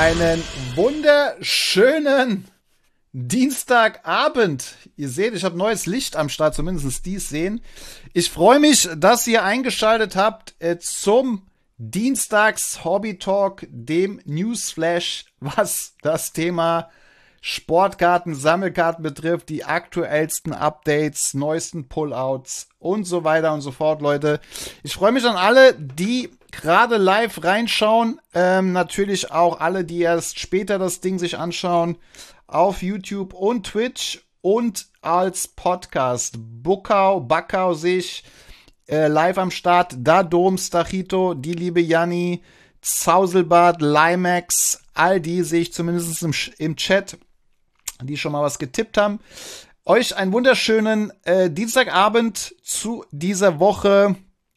Einen wunderschönen Dienstagabend. Ihr seht, ich habe neues Licht am Start, zumindest dies sehen. Ich freue mich, dass ihr eingeschaltet habt zum Dienstags Hobby Talk, dem Newsflash, was das Thema Sportkarten, Sammelkarten betrifft, die aktuellsten Updates, neuesten Pullouts und so weiter und so fort, Leute. Ich freue mich an alle, die gerade live reinschauen, natürlich auch alle, die erst später das Ding sich anschauen, auf YouTube und Twitch und als Podcast. Backau sehe ich live am Start, Dadom, Stachito, die liebe Janni, Zauselbart, Limax, all die sehe ich zumindest im Chat, die schon mal was getippt haben. Euch einen wunderschönen Dienstagabend zu dieser Woche.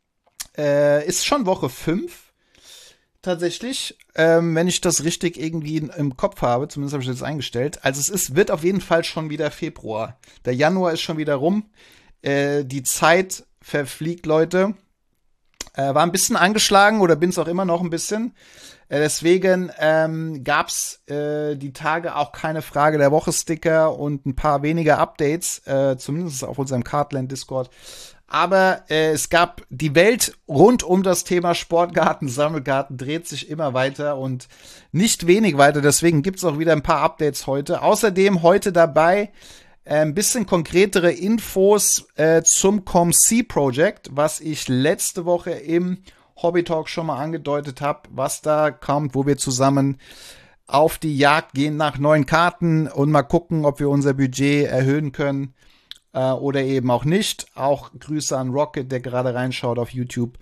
Ist schon Woche 5 tatsächlich, wenn ich das richtig irgendwie im Kopf habe. Zumindest habe ich das eingestellt. Also wird auf jeden Fall schon wieder Februar. Der Januar ist schon wieder rum. Die Zeit verfliegt, Leute. War ein bisschen angeschlagen oder bin es auch immer noch ein bisschen. Deswegen gab's die Tage auch keine Frage der Woche-Sticker und ein paar weniger Updates, zumindest auf unserem Cardland Discord. Aber es gab die Welt rund um das Thema Sportkarten, Sammelkarten dreht sich immer weiter und nicht wenig weiter. Deswegen gibt's auch wieder ein paar Updates heute. Außerdem heute dabei ein bisschen konkretere Infos zum COMC Project, was ich letzte Woche im Hobby Talk schon mal angedeutet habe, was da kommt, wo wir zusammen auf die Jagd gehen nach neuen Karten und mal gucken, ob wir unser Budget erhöhen können oder eben auch nicht. Auch Grüße an Rocket, der gerade reinschaut auf YouTube.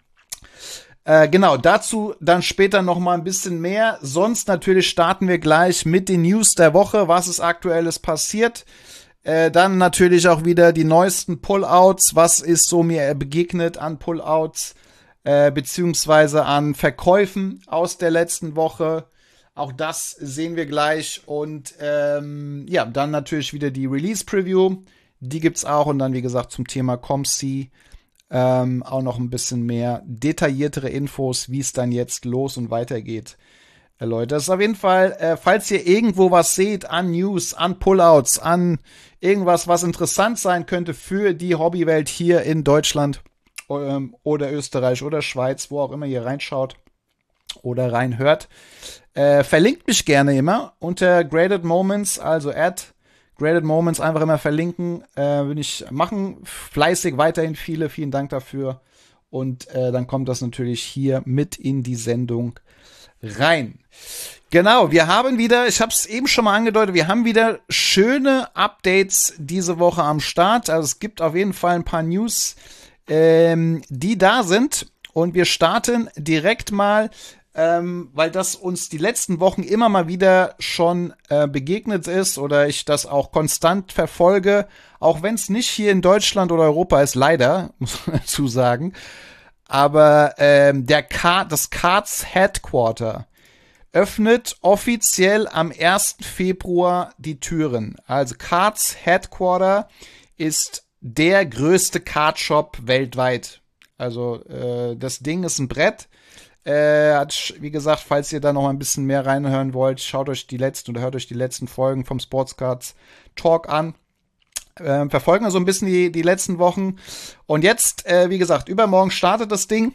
Genau, dazu dann später noch mal ein bisschen mehr. Sonst natürlich starten wir gleich mit den News der Woche, was ist aktuelles passiert. Dann natürlich auch wieder die neuesten Pullouts, was ist so mir begegnet an Pullouts, beziehungsweise an Verkäufen aus der letzten Woche. Auch das sehen wir gleich. Und ja, dann natürlich wieder die Release-Preview. Die gibt's auch. Und dann, wie gesagt, zum Thema COMC auch noch ein bisschen mehr detailliertere Infos, wie es dann jetzt los und weitergeht. Leute, das ist auf jeden Fall, falls ihr irgendwo was seht an News, an Pullouts, an irgendwas, was interessant sein könnte für die Hobbywelt hier in Deutschland oder Österreich oder Schweiz, wo auch immer ihr reinschaut oder reinhört, verlinkt mich gerne immer unter Graded Moments, also Graded Moments einfach immer verlinken, will ich machen, fleißig weiterhin vielen Dank dafür und dann kommt das natürlich hier mit in die Sendung rein. Genau, wir haben wieder, ich habe es eben schon mal angedeutet, wir haben wieder schöne Updates diese Woche am Start. Also es gibt auf jeden Fall ein paar News, die da sind. Und wir starten direkt mal, weil das uns die letzten Wochen immer mal wieder schon begegnet ist oder ich das auch konstant verfolge, auch wenn es nicht hier in Deutschland oder Europa ist, leider, muss man dazu sagen. Aber das Cards Headquarter öffnet offiziell am 1. Februar die Türen. Also Cards Headquarter ist der größte Cardshop weltweit. Also das Ding ist ein Brett. Wie gesagt, falls ihr da noch ein bisschen mehr reinhören wollt, schaut euch die letzten oder hört euch die letzten Folgen vom Sports Cards Talk an. Verfolgen wir so ein bisschen die letzten Wochen. Und jetzt, wie gesagt, übermorgen startet das Ding.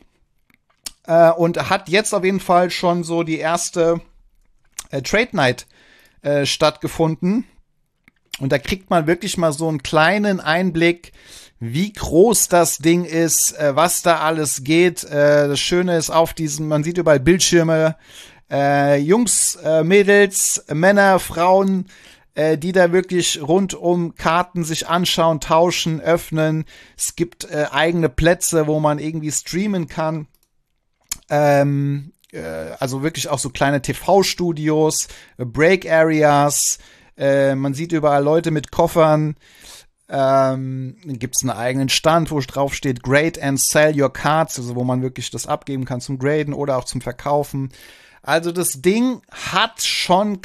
Und hat jetzt auf jeden Fall schon so die erste Trade Night stattgefunden. Und da kriegt man wirklich mal so einen kleinen Einblick, wie groß das Ding ist, was da alles geht. Das Schöne ist man sieht überall Bildschirme, Jungs, Mädels, Männer, Frauen, die da wirklich rund um Karten sich anschauen, tauschen, öffnen. Es gibt eigene Plätze, wo man irgendwie streamen kann. Also wirklich auch so kleine TV-Studios, Break-Areas. Man sieht überall Leute mit Koffern. Gibt es einen eigenen Stand, wo drauf steht Grade and Sell Your Cards, also wo man wirklich das abgeben kann zum Graden oder auch zum Verkaufen. Also das Ding hat schon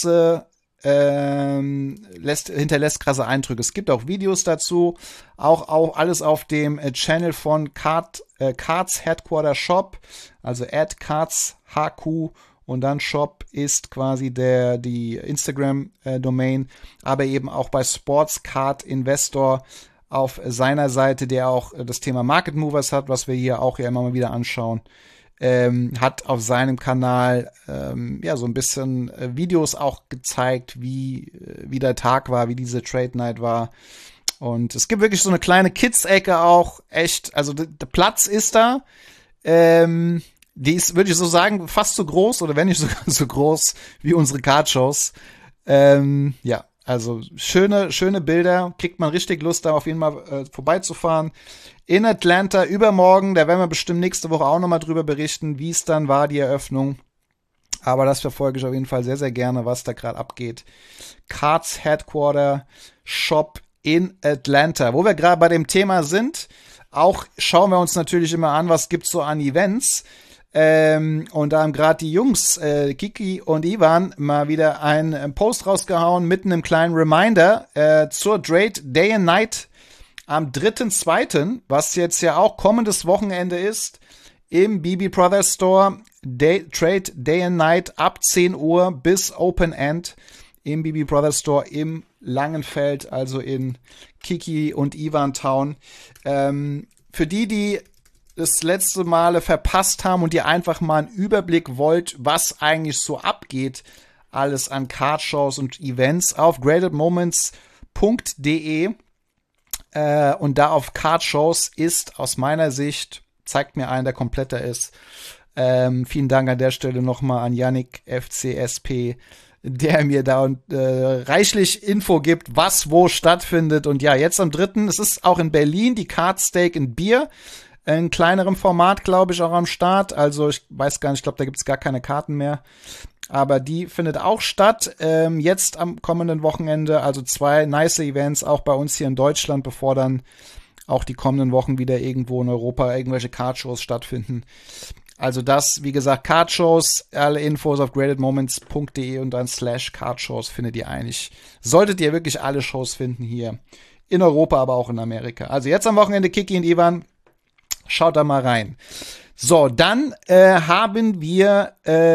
hinterlässt krasse Eindrücke. Es gibt auch Videos dazu, auch alles auf dem Channel von Cards Headquarter Shop, also @Cards HQ und dann Shop ist quasi die Instagram-Domain, aber eben auch bei Sports Card Investor auf seiner Seite, der auch das Thema Market Movers hat, was wir hier auch ja immer mal wieder anschauen. Hat auf seinem Kanal so ein bisschen Videos auch gezeigt, wie der Tag war, wie diese Trade Night war. Und es gibt wirklich so eine kleine Kids-Ecke auch, echt, also der Platz ist da. Die ist, würde ich so sagen, fast so groß oder wenn nicht sogar so groß wie unsere Cardshows. Also schöne Bilder, kriegt man richtig Lust, da auf jeden Fall vorbeizufahren. In Atlanta übermorgen, da werden wir bestimmt nächste Woche auch nochmal drüber berichten, wie es dann war, die Eröffnung. Aber das verfolge ich auf jeden Fall sehr, sehr gerne, was da gerade abgeht. Cards Headquarter Shop in Atlanta. Wo wir gerade bei dem Thema sind, auch schauen wir uns natürlich immer an, was gibt's so an Events. Und da haben gerade die Jungs, Kiki und Ivan, mal wieder einen Post rausgehauen mit einem kleinen Reminder zur Trade Day and Night am 3.2., was jetzt ja auch kommendes Wochenende ist, im BB Brothers Store. Trade Day and Night ab 10 Uhr bis Open End im BB Brothers Store im Langenfeld, also in Kiki und Ivan Town. Für die das letzte Male verpasst haben und ihr einfach mal einen Überblick wollt, was eigentlich so abgeht, alles an Cardshows und Events auf gradedmoments.de und da auf Cardshows ist aus meiner Sicht, zeigt mir einen, der kompletter ist. Vielen Dank an der Stelle nochmal an Yannick FCSP, der mir da reichlich Info gibt, was wo stattfindet. Und ja, jetzt am 3., es ist auch in Berlin, die Card Steak and Beer, in kleinerem Format, glaube ich, auch am Start. Also ich weiß gar nicht, ich glaube, da gibt es gar keine Karten mehr. Aber die findet auch statt, jetzt am kommenden Wochenende. Also 2 nice Events, auch bei uns hier in Deutschland, bevor dann auch die kommenden Wochen wieder irgendwo in Europa irgendwelche Cardshows stattfinden. Also das, wie gesagt, Cardshows, alle Infos auf gradedmoments.de und dann /Cardshows findet ihr eigentlich. Solltet ihr wirklich alle Shows finden hier in Europa, aber auch in Amerika. Also jetzt am Wochenende Kiki und Ivan, schaut da mal rein. So, dann haben wir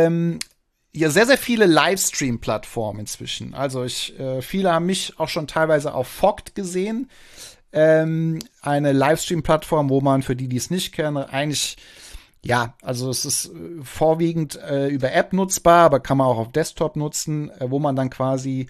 ja sehr, sehr viele Livestream-Plattformen inzwischen. Also viele haben mich auch schon teilweise auf Fogt gesehen. Eine Livestream-Plattform, wo man, für die es nicht kennen, eigentlich, ja, also es ist vorwiegend über App nutzbar, aber kann man auch auf Desktop nutzen, wo man dann quasi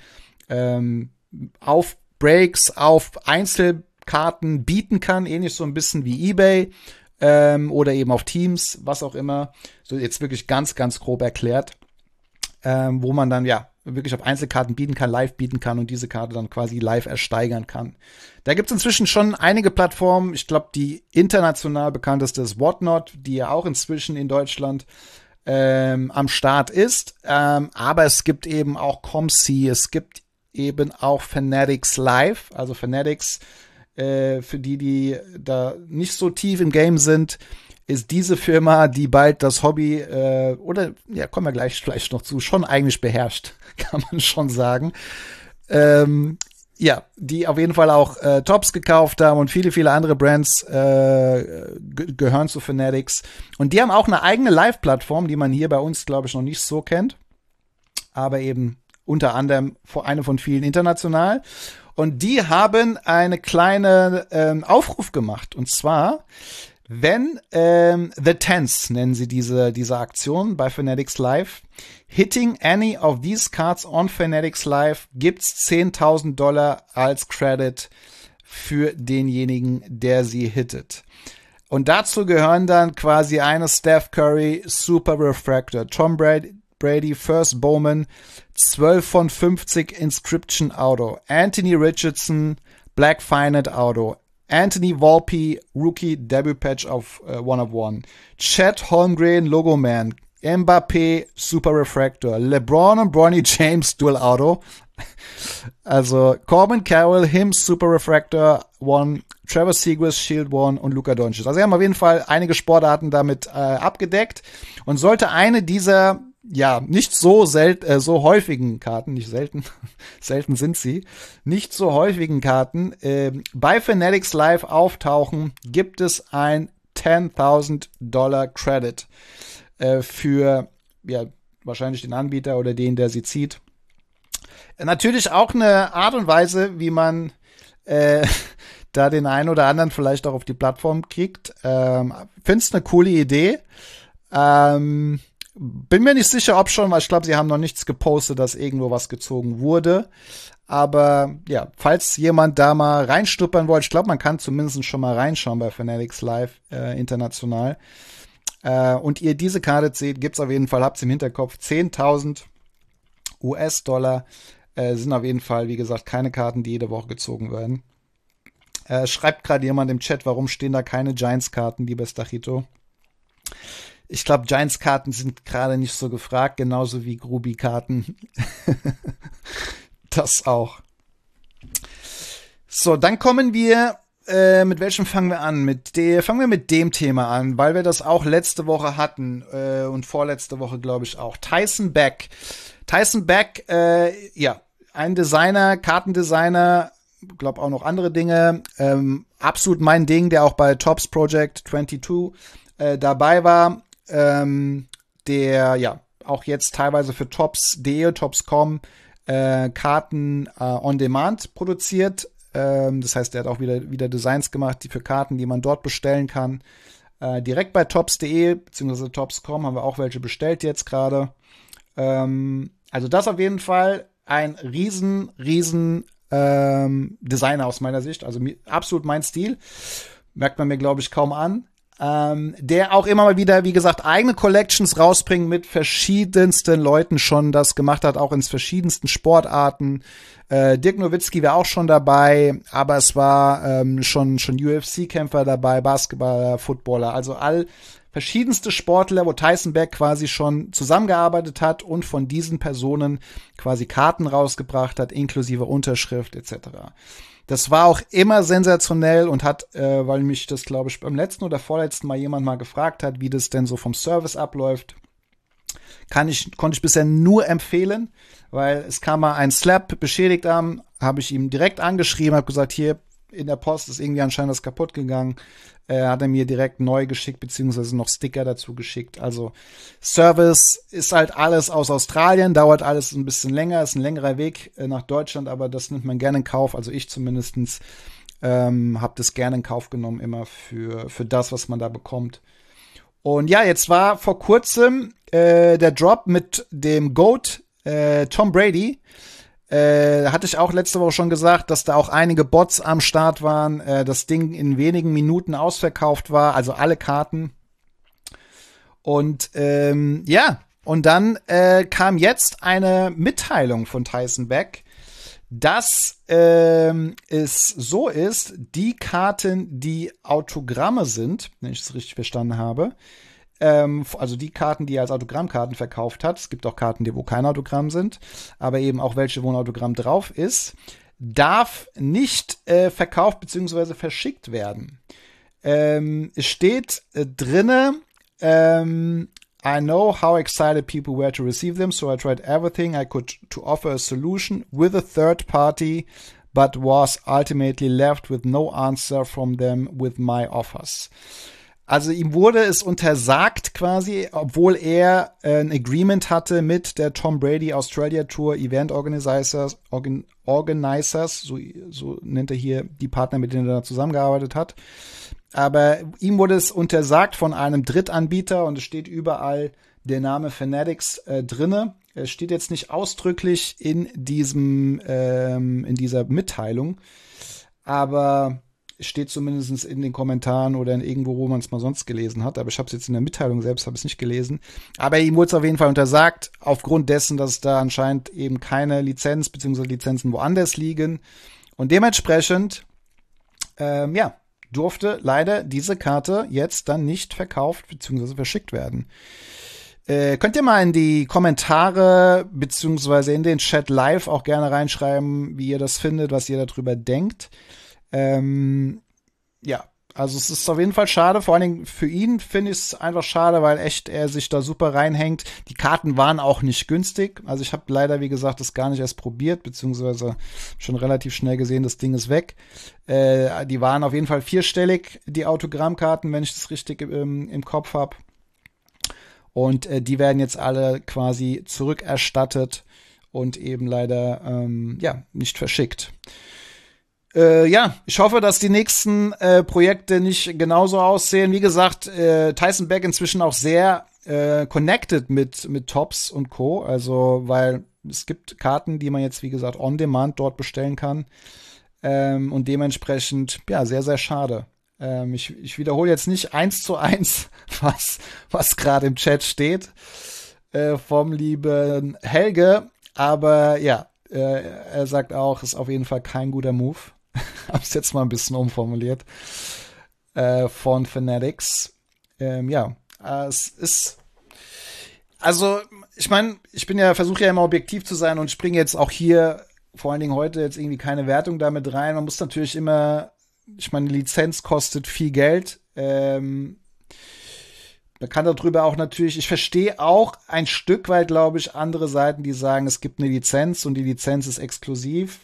auf Breaks, auf Einzelkarten bieten kann, ähnlich so ein bisschen wie eBay oder eben auf Teams, was auch immer. So jetzt wirklich ganz, ganz grob erklärt. Wo man dann ja wirklich auf Einzelkarten bieten kann, live bieten kann und diese Karte dann quasi live ersteigern kann. Da gibt's inzwischen schon einige Plattformen. Ich glaube, die international bekannteste ist Whatnot, die ja auch inzwischen in Deutschland am Start ist. Aber es gibt eben auch ComC, es gibt eben auch Fanatics Live, also Fanatics, für die da nicht so tief im Game sind, ist diese Firma, die bald das Hobby, oder, ja, kommen wir gleich vielleicht noch zu, schon eigentlich beherrscht, kann man schon sagen. Ja, die auf jeden Fall auch Tops gekauft haben und viele, viele andere Brands gehören zu Fanatics. Und die haben auch eine eigene Live-Plattform, die man hier bei uns, glaube ich, noch nicht so kennt. Aber eben unter anderem eine von vielen international. Und die haben eine kleine Aufruf gemacht. Und zwar, wenn The Tens nennen sie diese Aktion bei Fanatics Live, hitting any of these cards on Fanatics Live, gibt's $10.000 als Credit für denjenigen, der sie hittet. Und dazu gehören dann quasi eine Steph Curry Super Refractor, Tom Brady First Bowman 12 von 50 Inscription Auto, Anthony Richardson Black Finite Auto, Anthony Volpe, Rookie Debut Patch of 1 of 1. Chet Holmgren, Logo Man. Mbappé, Super Refractor. LeBron und Bronny James, Dual Auto. Also Corbin Carroll, him, Super Refractor 1. Trevor Zegras, Shield 1 und Luka Doncic. Also wir haben auf jeden Fall einige Sportarten damit abgedeckt. Und sollte eine dieser ja, nicht so so häufigen Karten, nicht selten, selten sind sie, nicht so häufigen Karten bei Fanatics Live auftauchen, gibt es ein $10.000 Credit für ja, wahrscheinlich den Anbieter oder den, der sie zieht. Natürlich auch eine Art und Weise, wie man da den einen oder anderen vielleicht auch auf die Plattform kriegt. Find's eine coole Idee. Bin mir nicht sicher, ob schon, weil ich glaube, sie haben noch nichts gepostet, dass irgendwo was gezogen wurde. Aber ja, falls jemand da mal reinstuppern wollte, ich glaube, man kann zumindest schon mal reinschauen bei Fanatics Live international. Und ihr diese Karte seht, gibt's auf jeden Fall, habt's im Hinterkopf, 10.000 US-Dollar sind auf jeden Fall, wie gesagt, keine Karten, die jede Woche gezogen werden. Schreibt gerade jemand im Chat, warum stehen da keine Giants-Karten, lieber Stachito? Ich glaube, Giants-Karten sind gerade nicht so gefragt, genauso wie Grubi-Karten. Das auch. So, dann kommen wir, mit welchem fangen wir an? Fangen wir mit dem Thema an, weil wir das auch letzte Woche hatten und vorletzte Woche, glaube ich, auch. Tyson Beck. Tyson Beck, ja, ein Designer, Kartendesigner, glaube auch noch andere Dinge. Absolut mein Ding, der auch bei Topps Project 22 dabei war. Der ja auch jetzt teilweise für Topps.de, Topps.com Karten on Demand produziert. Das heißt, er hat auch wieder Designs gemacht, die für Karten, die man dort bestellen kann. Direkt bei Topps.de bzw. Topps.com haben wir auch welche bestellt jetzt gerade. Also das auf jeden Fall ein riesen Designer aus meiner Sicht. Also absolut mein Stil. Merkt man mir, glaube ich, kaum an. Der auch immer mal wieder, wie gesagt, eigene Collections rausbringt mit verschiedensten Leuten schon das gemacht hat, auch in verschiedensten Sportarten. Dirk Nowitzki war auch schon dabei, aber es war schon UFC-Kämpfer dabei, Basketballer, Footballer, also verschiedenste Sportler, wo Tyson Beck quasi schon zusammengearbeitet hat und von diesen Personen quasi Karten rausgebracht hat, inklusive Unterschrift etc. Das war auch immer sensationell und hat, weil mich das, glaube ich, beim letzten oder vorletzten Mal jemand mal gefragt hat, wie das denn so vom Service abläuft, konnte ich bisher nur empfehlen, weil es kam mal ein Slap beschädigt an, habe ich ihm direkt angeschrieben, habe gesagt, hier in der Post ist irgendwie anscheinend was kaputt gegangen. Hat er mir direkt neu geschickt, beziehungsweise noch Sticker dazu geschickt. Also Service ist halt alles aus Australien, dauert alles ein bisschen länger, ist ein längerer Weg nach Deutschland, aber das nimmt man gerne in Kauf. Also ich zumindestens habe das gerne in Kauf genommen, immer für das, was man da bekommt. Und ja, jetzt war vor kurzem der Drop mit dem GOAT Tom Brady. Hatte ich auch letzte Woche schon gesagt, dass da auch einige Bots am Start waren, das Ding in wenigen Minuten ausverkauft war, also alle Karten. Und ja, und dann kam jetzt eine Mitteilung von Tyson Beck, dass es so ist, die Karten, die Autogramme sind, wenn ich es richtig verstanden habe, also die Karten, die er als Autogrammkarten verkauft hat, es gibt auch Karten, wo kein Autogramm sind, aber eben auch welche, wo ein Autogramm drauf ist, darf nicht verkauft bzw. verschickt werden. Es steht drinne, I know how excited people were to receive them, so I tried everything I could to offer a solution with a third party, but was ultimately left with no answer from them with my offers. Also ihm wurde es untersagt quasi, obwohl er ein Agreement hatte mit der Tom Brady Australia Tour Event Organizers, so nennt er hier die Partner, mit denen er zusammengearbeitet hat. Aber ihm wurde es untersagt von einem Drittanbieter und es steht überall der Name Fanatics drinne. Es steht jetzt nicht ausdrücklich in dieser Mitteilung, aber es steht zumindest in den Kommentaren oder in irgendwo, wo man es mal sonst gelesen hat. Aber ich habe es jetzt in der Mitteilung selbst, habe es nicht gelesen. Aber ihm wurde es auf jeden Fall untersagt, aufgrund dessen, dass da anscheinend eben keine Lizenz bzw. Lizenzen woanders liegen. Und dementsprechend, ja, durfte leider diese Karte jetzt dann nicht verkauft bzw. verschickt werden. Könnt ihr mal in die Kommentare beziehungsweise in den Chat live auch gerne reinschreiben, wie ihr das findet, was ihr darüber denkt. Ja, also es ist auf jeden Fall schade, vor allen Dingen für ihn finde ich es einfach schade, weil echt er sich da super reinhängt. Die Karten waren auch nicht günstig, also ich habe leider, wie gesagt, das gar nicht erst probiert, beziehungsweise schon relativ schnell gesehen, das Ding ist weg. Die waren auf jeden Fall vierstellig, die Autogrammkarten, wenn ich das richtig im Kopf habe. Und die werden jetzt alle quasi zurückerstattet und eben leider nicht verschickt. Ich hoffe, dass die nächsten Projekte nicht genauso aussehen. Wie gesagt, Tyson Beck inzwischen auch sehr connected mit Topps und Co. Also, weil es gibt Karten, die man jetzt, wie gesagt, on demand dort bestellen kann. Und dementsprechend, ja, sehr, sehr schade. Ich wiederhole jetzt nicht 1:1, was gerade im Chat steht, vom lieben Helge. Aber ja, er sagt auch, ist auf jeden Fall kein guter Move. Hab's jetzt mal ein bisschen umformuliert. Von Fanatics. Es ist. Also, ich meine, versuche ja immer objektiv zu sein und springe jetzt auch hier, vor allen Dingen heute, jetzt irgendwie keine Wertung damit rein. Man muss natürlich immer, ich meine, die Lizenz kostet viel Geld. Man kann darüber auch natürlich, ich verstehe auch ein Stück weit, glaube ich, andere Seiten, die sagen, es gibt eine Lizenz und die Lizenz ist exklusiv.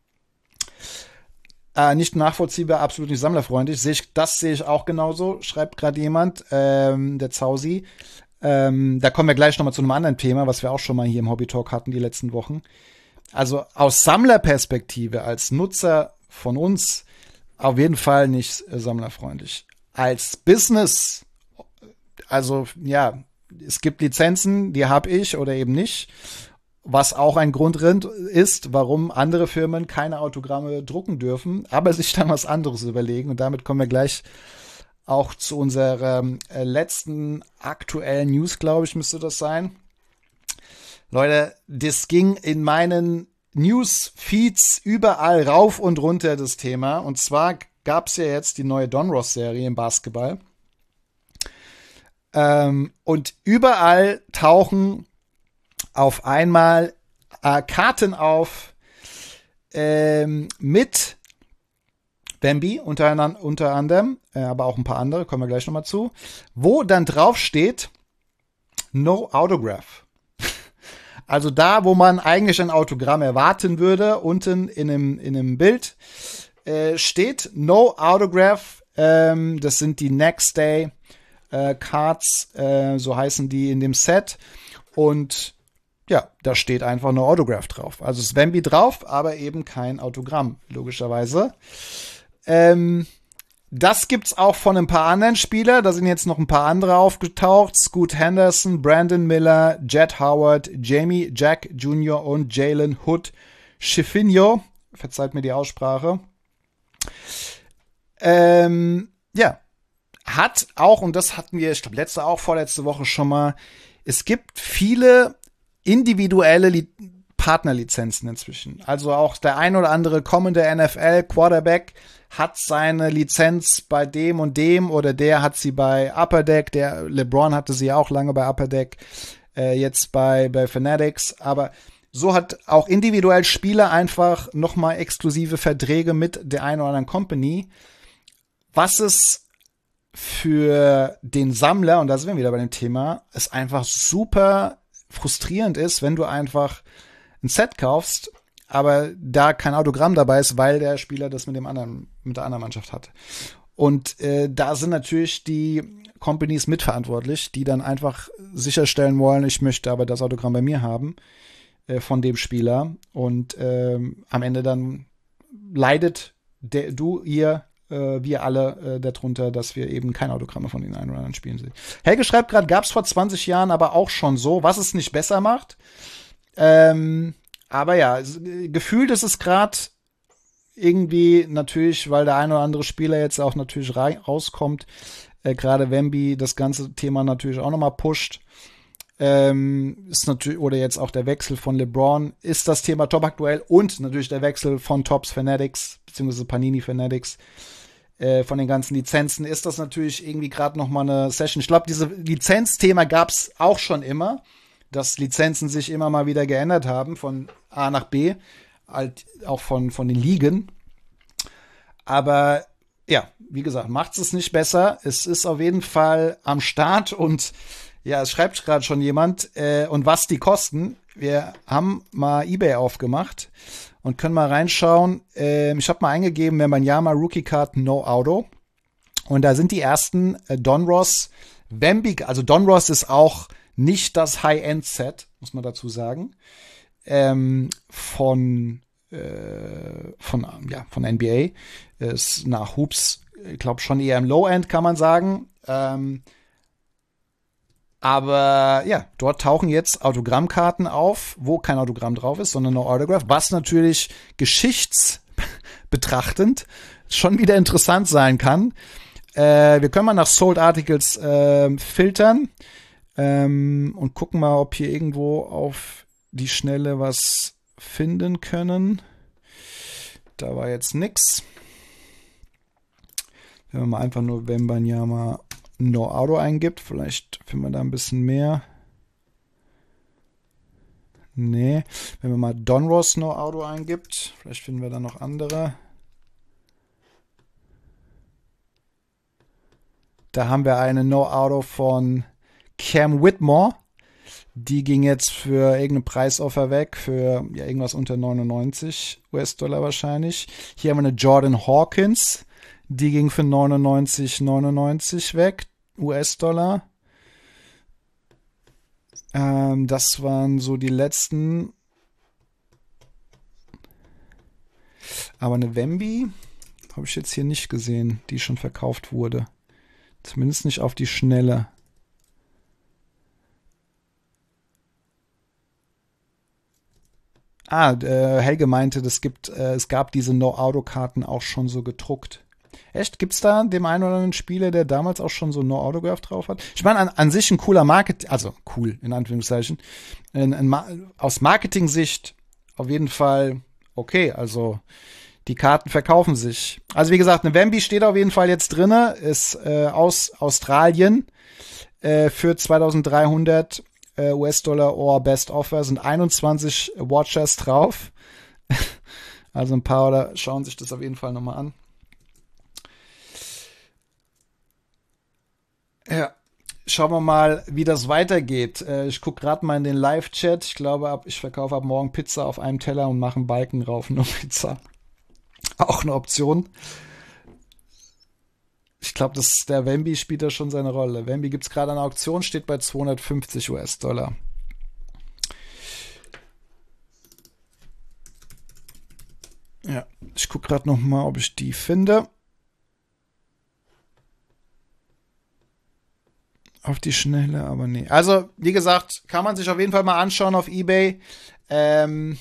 Nicht nachvollziehbar, absolut nicht sammlerfreundlich. Das sehe ich auch genauso, schreibt gerade jemand, der Zausi. Da kommen wir gleich nochmal zu einem anderen Thema, was wir auch schon mal hier im Hobby Talk hatten die letzten Wochen. Also aus Sammlerperspektive, als Nutzer von uns, auf jeden Fall nicht sammlerfreundlich. Als Business, also ja, es gibt Lizenzen, die habe ich oder eben nicht. Was auch ein Grund ist, warum andere Firmen keine Autogramme drucken dürfen, aber sich dann was anderes überlegen. Und damit kommen wir gleich auch zu unserer letzten aktuellen News, glaube ich, müsste das sein. Leute, das ging in meinen News-Feeds überall rauf und runter, das Thema. Und zwar gab es ja jetzt die neue Donruss-Serie im Basketball. Und überall tauchen auf einmal Karten auf mit Wemby unter anderem, aber auch ein paar andere, kommen wir gleich nochmal zu, wo dann drauf steht No Autograph. Also da, wo man eigentlich ein Autogramm erwarten würde, unten in einem Bild steht No Autograph. Das sind die Next Day Cards, so heißen die in dem Set. Und ja, da steht einfach No Autograph drauf. Also es ist Wemby drauf, aber eben kein Autogramm, logischerweise. Das gibt's auch von ein paar anderen Spielern. Da sind jetzt noch ein paar andere aufgetaucht. Scoot Henderson, Brandon Miller, Jet Howard, Jamie Jack Jr. und Jalen Hood Schiffinho. Verzeiht mir die Aussprache. Hat auch, und das hatten wir, ich glaube, vorletzte Woche schon mal, es gibt viele individuelle Partnerlizenzen inzwischen. Also auch der ein oder andere kommende NFL-Quarterback hat seine Lizenz bei dem und dem oder der hat sie bei Upper Deck. Der LeBron hatte sie auch lange bei Upper Deck, jetzt bei Fanatics. Aber so hat auch individuell Spieler einfach nochmal exklusive Verträge mit der einen oder anderen Company. Was es für den Sammler, und da sind wir wieder bei dem Thema, es einfach super frustrierend ist, wenn du einfach ein Set kaufst, aber da kein Autogramm dabei ist, weil der Spieler das mit der anderen Mannschaft hat. Und da sind natürlich die Companies mitverantwortlich, die dann einfach sicherstellen wollen, ich möchte aber das Autogramm bei mir haben von dem Spieler. Und am Ende dann leidet wir alle darunter, dass wir eben keine Autogramme von den einen oder anderen Spielen sehen. Helge schreibt gerade, gab es vor 20 Jahren aber auch schon so, was es nicht besser macht. Aber ja, gefühlt ist es gerade irgendwie natürlich, weil der ein oder andere Spieler jetzt auch natürlich rauskommt, gerade Wemby das ganze Thema natürlich auch nochmal pusht. Ist natürlich, oder jetzt auch der Wechsel von LeBron, ist das Thema top aktuell und natürlich der Wechsel von Topps Fanatics, beziehungsweise Panini Fanatics, von den ganzen Lizenzen, ist das natürlich irgendwie gerade noch mal eine Session. Ich glaube, diese Lizenzthema gab es auch schon immer, dass Lizenzen sich immer mal wieder geändert haben, von A nach B, halt auch von den Ligen. Aber ja, wie gesagt, macht es nicht besser. Es ist auf jeden Fall am Start und ja, es schreibt gerade schon jemand, und was die kosten. Wir haben mal eBay aufgemacht und können mal reinschauen. Ich habe mal eingegeben, Wembanyama Rookie Card No Auto. Und da sind die ersten Donruss Wemby, also Donruss ist auch nicht das High-End-Set, muss man dazu sagen, von NBA. Ist nach Hoops, ich glaube schon eher im Low-End, kann man sagen. Aber ja, dort tauchen jetzt Autogrammkarten auf, wo kein Autogramm drauf ist, sondern nur Autograph, was natürlich geschichtsbetrachtend schon wieder interessant sein kann. Wir können mal nach Sold Articles filtern und gucken mal, ob hier irgendwo auf die Schnelle was finden können. Da war jetzt nix. Wenn man mal einfach nur Wembanyama No Auto eingibt, vielleicht finden wir da ein bisschen mehr. Nee. Wenn man mal Donruss No Auto eingibt, vielleicht finden wir da noch andere. Da haben wir eine No Auto von Cam Whitmore. Die ging jetzt für irgendeinen Preisoffer weg, für ja, irgendwas unter 99 US-Dollar wahrscheinlich. Hier haben wir eine Jordan Hawkins. Die ging für 99,99 weg, US-Dollar. Das waren so die letzten. Aber eine Wemby habe ich jetzt hier nicht gesehen, die schon verkauft wurde. Zumindest nicht auf die Schnelle. Helge meinte, es gab diese No-Auto-Karten auch schon so gedruckt. Echt? Gibt's da dem einen oder anderen Spieler, der damals auch schon so No-Autograph drauf hat? Ich meine, an sich ein cooler Marketing, also cool, in Anführungszeichen. Aus Marketing-Sicht auf jeden Fall okay, also die Karten verkaufen sich. Also wie gesagt, eine Wemby steht auf jeden Fall jetzt drinne, ist aus Australien für 2300 US-Dollar or Best Offer, sind 21 Watchers drauf. Also ein paar oder schauen sich das auf jeden Fall nochmal an. Ja, schauen wir mal, wie das weitergeht. Ich gucke gerade mal in den Live-Chat. Ich glaube, ich verkaufe ab morgen Pizza auf einem Teller und mache einen Balken rauf, nur Pizza. Auch eine Option. Ich glaube, der Wemby spielt da schon seine Rolle. Wemby gibt es gerade an der Auktion, steht bei 250 US-Dollar. Ja, ich gucke gerade noch mal, ob ich die finde. Auf die Schnelle, aber nee. Also, wie gesagt, kann man sich auf jeden Fall mal anschauen auf eBay. Wenn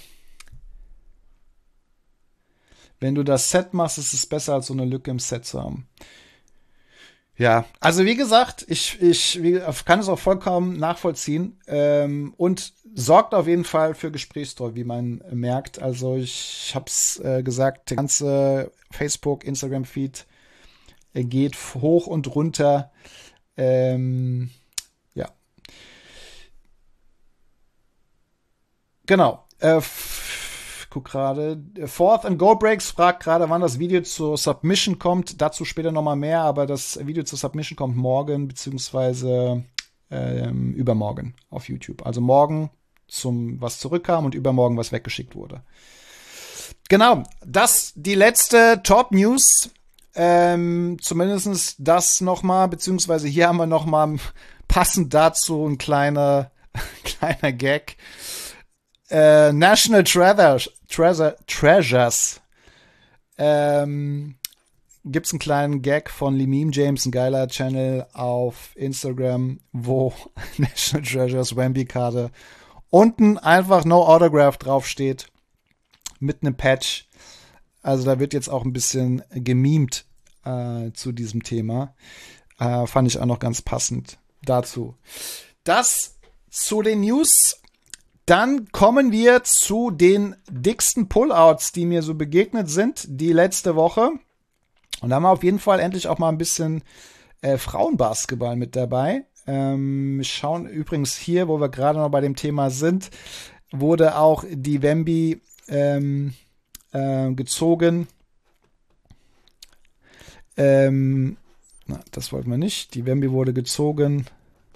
du das Set machst, ist es besser, als so eine Lücke im Set zu haben. Ja, also wie gesagt, ich kann es auch vollkommen nachvollziehen und sorgt auf jeden Fall für Gesprächsstoff, wie man merkt. Also ich habe es gesagt, der ganze Facebook, Instagram-Feed geht hoch und runter. Ja. Genau. Guck gerade. Fourth and Goal Breaks fragt gerade, wann das Video zur Submission kommt. Dazu später nochmal mehr, aber das Video zur Submission kommt morgen, beziehungsweise übermorgen auf YouTube. Also morgen was zurückkam und übermorgen was weggeschickt wurde. Genau. Das die letzte Top News. Zumindest das nochmal, beziehungsweise hier haben wir nochmal passend dazu ein kleiner Gag. National Treasures. Gibt's einen kleinen Gag von Limim James, ein geiler Channel auf Instagram, wo National Treasures Wemby-Karte unten einfach No Autograph draufsteht mit einem Patch. Also da wird jetzt auch ein bisschen gemimt zu diesem Thema. Fand ich auch noch ganz passend dazu. Das zu den News. Dann kommen wir zu den dicksten Pullouts, die mir so begegnet sind, die letzte Woche. Und da haben wir auf jeden Fall endlich auch mal ein bisschen Frauenbasketball mit dabei. Wir schauen übrigens hier, wo wir gerade noch bei dem Thema sind, wurde auch die Wemby gezogen. Das wollten wir nicht. Die Wemby wurde gezogen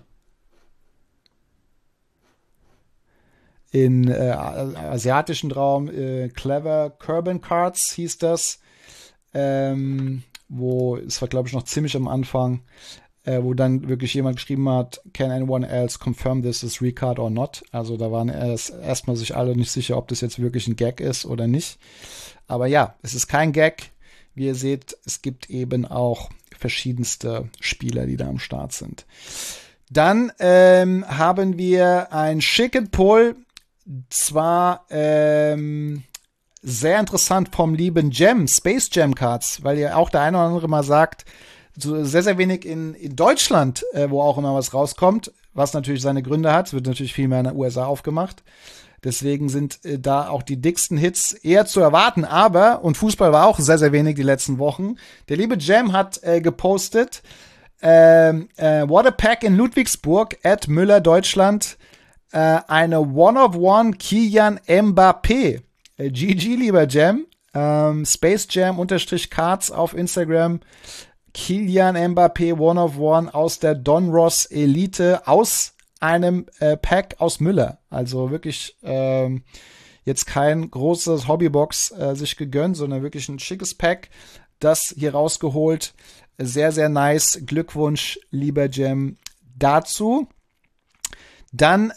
in asiatischen Raum. Clever Curban Cards hieß das. Es war, glaube ich, noch ziemlich am Anfang. wo dann wirklich jemand geschrieben hat, can anyone else confirm this is Ricard or not? Also da waren erstmal sich alle nicht sicher, ob das jetzt wirklich ein Gag ist oder nicht. Aber ja, es ist kein Gag. Wie ihr seht, es gibt eben auch verschiedenste Spieler, die da am Start sind. Dann haben wir ein Schicken Pull, zwar sehr interessant vom lieben Jam, Space Jam Cards, weil ja auch der eine oder andere mal sagt, so sehr, sehr wenig in Deutschland, wo auch immer was rauskommt, was natürlich seine Gründe hat. Es wird natürlich viel mehr in den USA aufgemacht. Deswegen sind da auch die dicksten Hits eher zu erwarten. Aber, und Fußball war auch sehr, sehr wenig die letzten Wochen, der liebe Jam hat gepostet, what a pack in Ludwigsburg at Müller Deutschland, eine One-of-One Kylian Mbappé. GG, lieber Jam. Space Jam _ auf Instagram. Kylian Mbappé One-of-One aus der Don Ross Elite aus einem Pack aus Müller. Also wirklich jetzt kein großes Hobbybox sich gegönnt, sondern wirklich ein schickes Pack. Das hier rausgeholt. Sehr, sehr nice. Glückwunsch, lieber Jam, dazu. Dann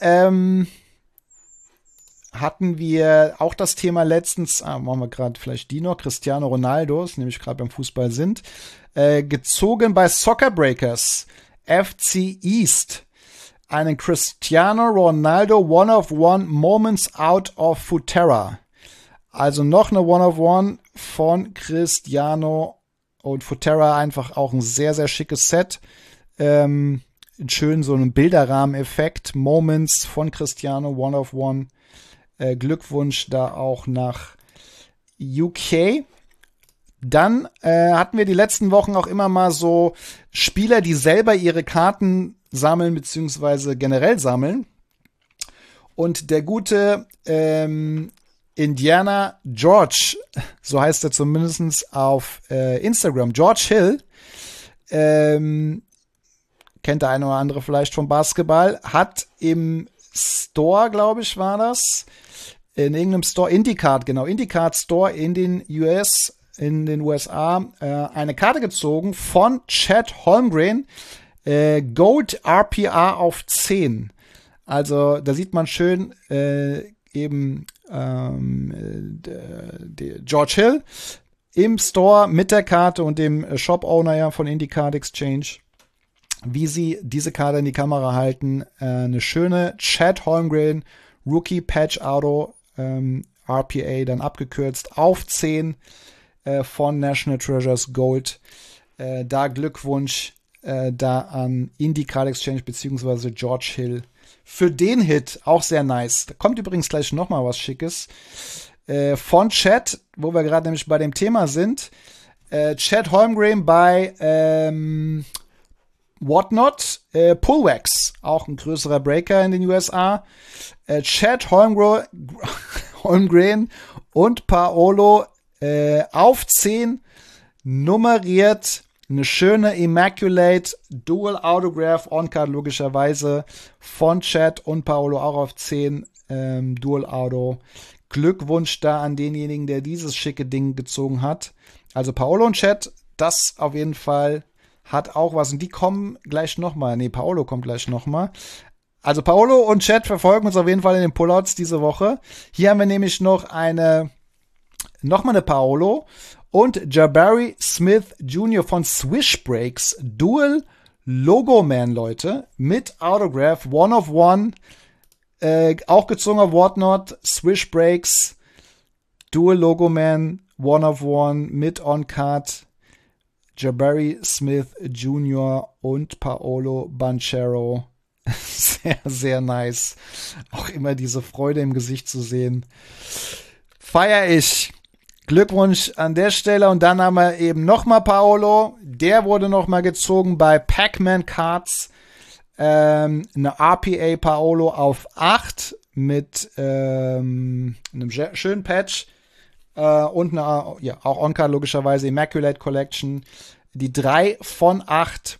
hatten wir auch das Thema letztens, machen wir gerade vielleicht die noch, Cristiano Ronaldo, ist nämlich gerade beim Fußball sind, gezogen bei Soccer Breakers, FC East, einen Cristiano Ronaldo One-of-One Moments out of Futerra. Also noch eine One-of-One von Cristiano und Futerra, einfach auch ein sehr, sehr schickes Set. Schön so einen Bilderrahmen-Effekt, Moments von Cristiano One-of-One. Glückwunsch da auch nach UK. Dann hatten wir die letzten Wochen auch immer mal so Spieler, die selber ihre Karten sammeln, beziehungsweise generell sammeln. Und der gute Indiana George, so heißt er zumindest auf Instagram, George Hill, kennt der eine oder andere vielleicht vom Basketball, hat im Store, glaube ich, war das, in irgendeinem Store, IndyCard Store in den USA, eine Karte gezogen von Chad Holmgren, Gold RPA auf 10. Also da sieht man schön eben George Hill im Store mit der Karte und dem Shop-Owner ja von IndyCard Exchange, wie sie diese Karte in die Kamera halten. Eine schöne Chad Holmgren Rookie Patch Auto RPA, dann abgekürzt auf 10 von National Treasures Gold. Da Glückwunsch da an IndyCard Exchange beziehungsweise George Hill für den Hit. Auch sehr nice. Da kommt übrigens gleich noch mal was Schickes von Chad, wo wir gerade nämlich bei dem Thema sind. Chad Holmgren bei Whatnot, Pullwax, auch ein größerer Breaker in den USA. Chad Holmgren und Paolo auf 10 nummeriert. Eine schöne Immaculate Dual Autograph On-Card logischerweise von Chad und Paolo auch auf 10 Dual Auto. Glückwunsch da an denjenigen, der dieses schicke Ding gezogen hat. Also Paolo und Chad, das auf jeden Fall hat auch was. Und die kommen gleich nochmal. Nee, Paolo kommt gleich nochmal. Also Paolo und Chad verfolgen uns auf jeden Fall in den Pullouts diese Woche. Hier haben wir nämlich noch eine Paolo und Jabari Smith Jr. von Swish Breaks. Dual Logo Man, Leute. Mit Autograph. One-of-One. Auch gezogen auf Whatnot. Swish Breaks. Dual Logo Man. One-of-One. Mit On-Card. Jabari Smith Jr. und Paolo Banchero. Sehr, sehr nice. Auch immer diese Freude im Gesicht zu sehen. Feier ich. Glückwunsch an der Stelle. Und dann haben wir eben nochmal Paolo. Der wurde nochmal gezogen bei Pac-Man Cards. Eine RPA Paolo auf 8 mit einem schönen Patch. Und auch On-Card logischerweise Immaculate Collection. Die 3 von 8.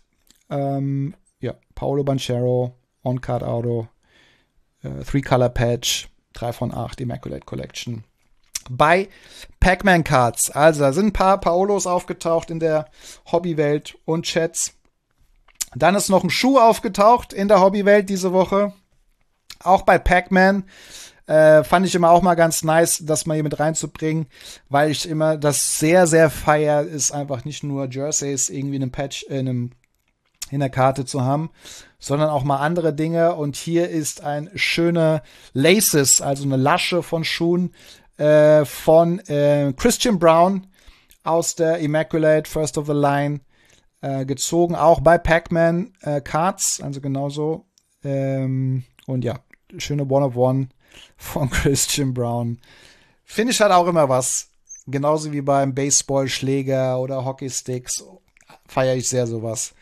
Paolo Banchero, On-Card Auto, 3-Color Patch, 3 von 8 Immaculate Collection. Bei Pac-Man Cards. Also da sind ein paar Paolos aufgetaucht in der Hobbywelt und Chats. Dann ist noch ein Schuh aufgetaucht in der Hobbywelt diese Woche. Auch bei Pac-Man. Fand ich immer auch mal ganz nice, das mal hier mit reinzubringen, weil ich immer das sehr, sehr feier, ist einfach nicht nur Jerseys irgendwie in einem Patch, in der Karte zu haben, sondern auch mal andere Dinge. Und hier ist ein schöner Laces, also eine Lasche von Schuhen von Christian Brown aus der Immaculate First of the Line gezogen, auch bei Pac-Man Cards, also genauso. Und ja, schöne One-of-One von Christian Brown. Finde ich halt auch immer was. Genauso wie beim Baseballschläger oder Hockeysticks feiere ich sehr sowas.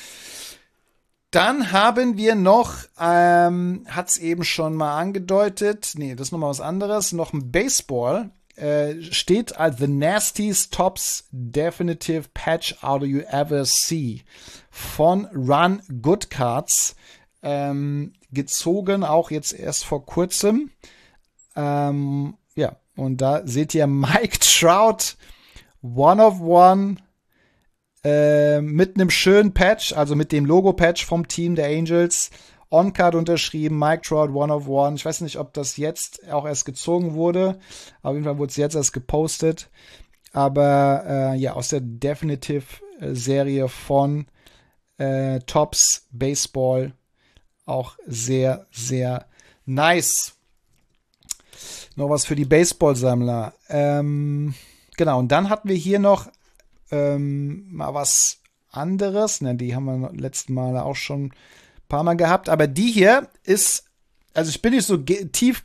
Dann haben wir noch, hat's eben schon mal angedeutet, nee, das ist nochmal was anderes, noch ein Baseball. Steht als The Nastiest Tops Definitive Patch Out You Ever See von Run Good Cards. Gezogen, auch jetzt erst vor kurzem. Ja, und da seht ihr Mike Trout, One-of-One, mit einem schönen Patch, also mit dem Logo-Patch vom Team der Angels. On-Card unterschrieben, Mike Trout, One-of-One. Ich weiß nicht, ob das jetzt auch erst gezogen wurde. Auf jeden Fall wurde es jetzt erst gepostet. Aber ja, aus der Definitive-Serie von Topps Baseball. Auch sehr, sehr nice. Noch was für die Baseballsammler. Genau, und dann hatten wir hier noch mal was anderes. Ne, die haben wir letzten Mal auch schon ein paar Mal gehabt. Aber die hier ist, also ich bin nicht so tief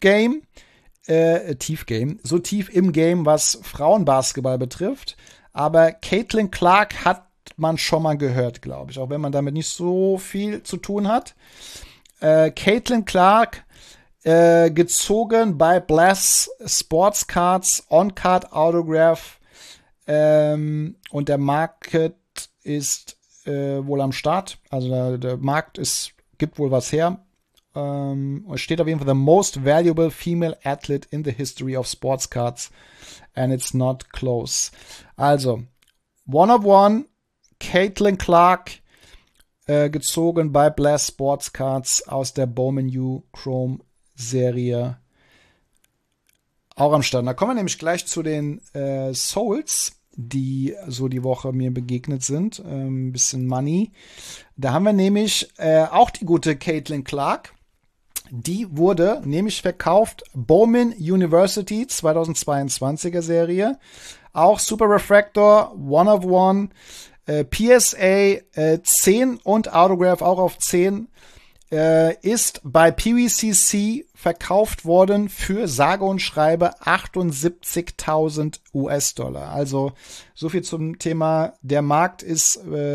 im Game, was Frauenbasketball betrifft. Aber Caitlin Clark hat man schon mal gehört, glaube ich. Auch wenn man damit nicht so viel zu tun hat. Caitlin Clark gezogen bei Bless Sports Cards, On-Card Autograph und der Market ist wohl am Start. Also der Markt gibt wohl was her. Es steht auf jeden Fall The Most Valuable Female Athlete in the History of Sports Cards and it's not close. Also One-of-One, Caitlin Clark gezogen bei Blast Sports Cards aus der Bowman U Chrome Serie. Auch am Start. Da kommen wir nämlich gleich zu den Souls, die so die Woche mir begegnet sind. Ein bisschen Money. Da haben wir nämlich auch die gute Caitlin Clark. Die wurde nämlich verkauft. Bowman University 2022er Serie. Auch Super Refractor, One-of-One. PSA 10 und Autograph auch auf 10 ist bei PWCC verkauft worden für sage und schreibe 78.000 US-Dollar. Also so viel zum Thema, der Markt ist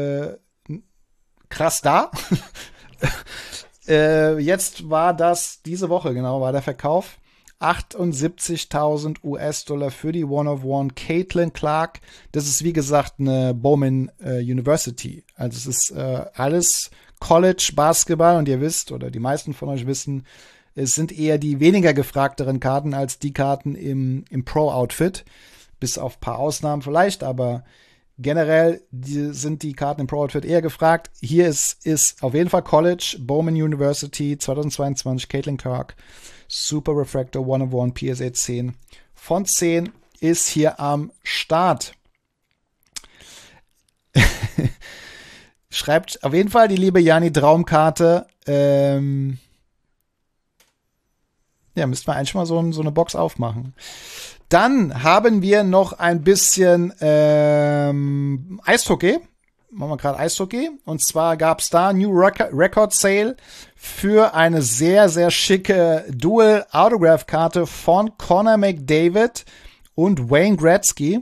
krass da. Jetzt war das, diese Woche genau, war der Verkauf. 78.000 US-Dollar für die One-of-One Caitlin Clark. Das ist, wie gesagt, eine Bowman University. Also es ist alles College Basketball und ihr wisst, oder die meisten von euch wissen, es sind eher die weniger gefragteren Karten als die Karten im Pro-Outfit. Bis auf ein paar Ausnahmen vielleicht, aber generell sind die Karten im Pro-Outfit eher gefragt. Hier ist auf jeden Fall College, Bowman University 2022, Caitlin Clark. Super Refractor One-of-One PSA 10 von 10 ist hier am Start. Schreibt auf jeden Fall die liebe Jani Traumkarte. Ja, müssten wir eigentlich mal so eine Box aufmachen. Dann haben wir noch ein bisschen Eishockey. Machen wir gerade Eishockey. Und zwar gab es da New Record Sale für eine sehr, sehr schicke Dual-Autograph-Karte von Connor McDavid und Wayne Gretzky.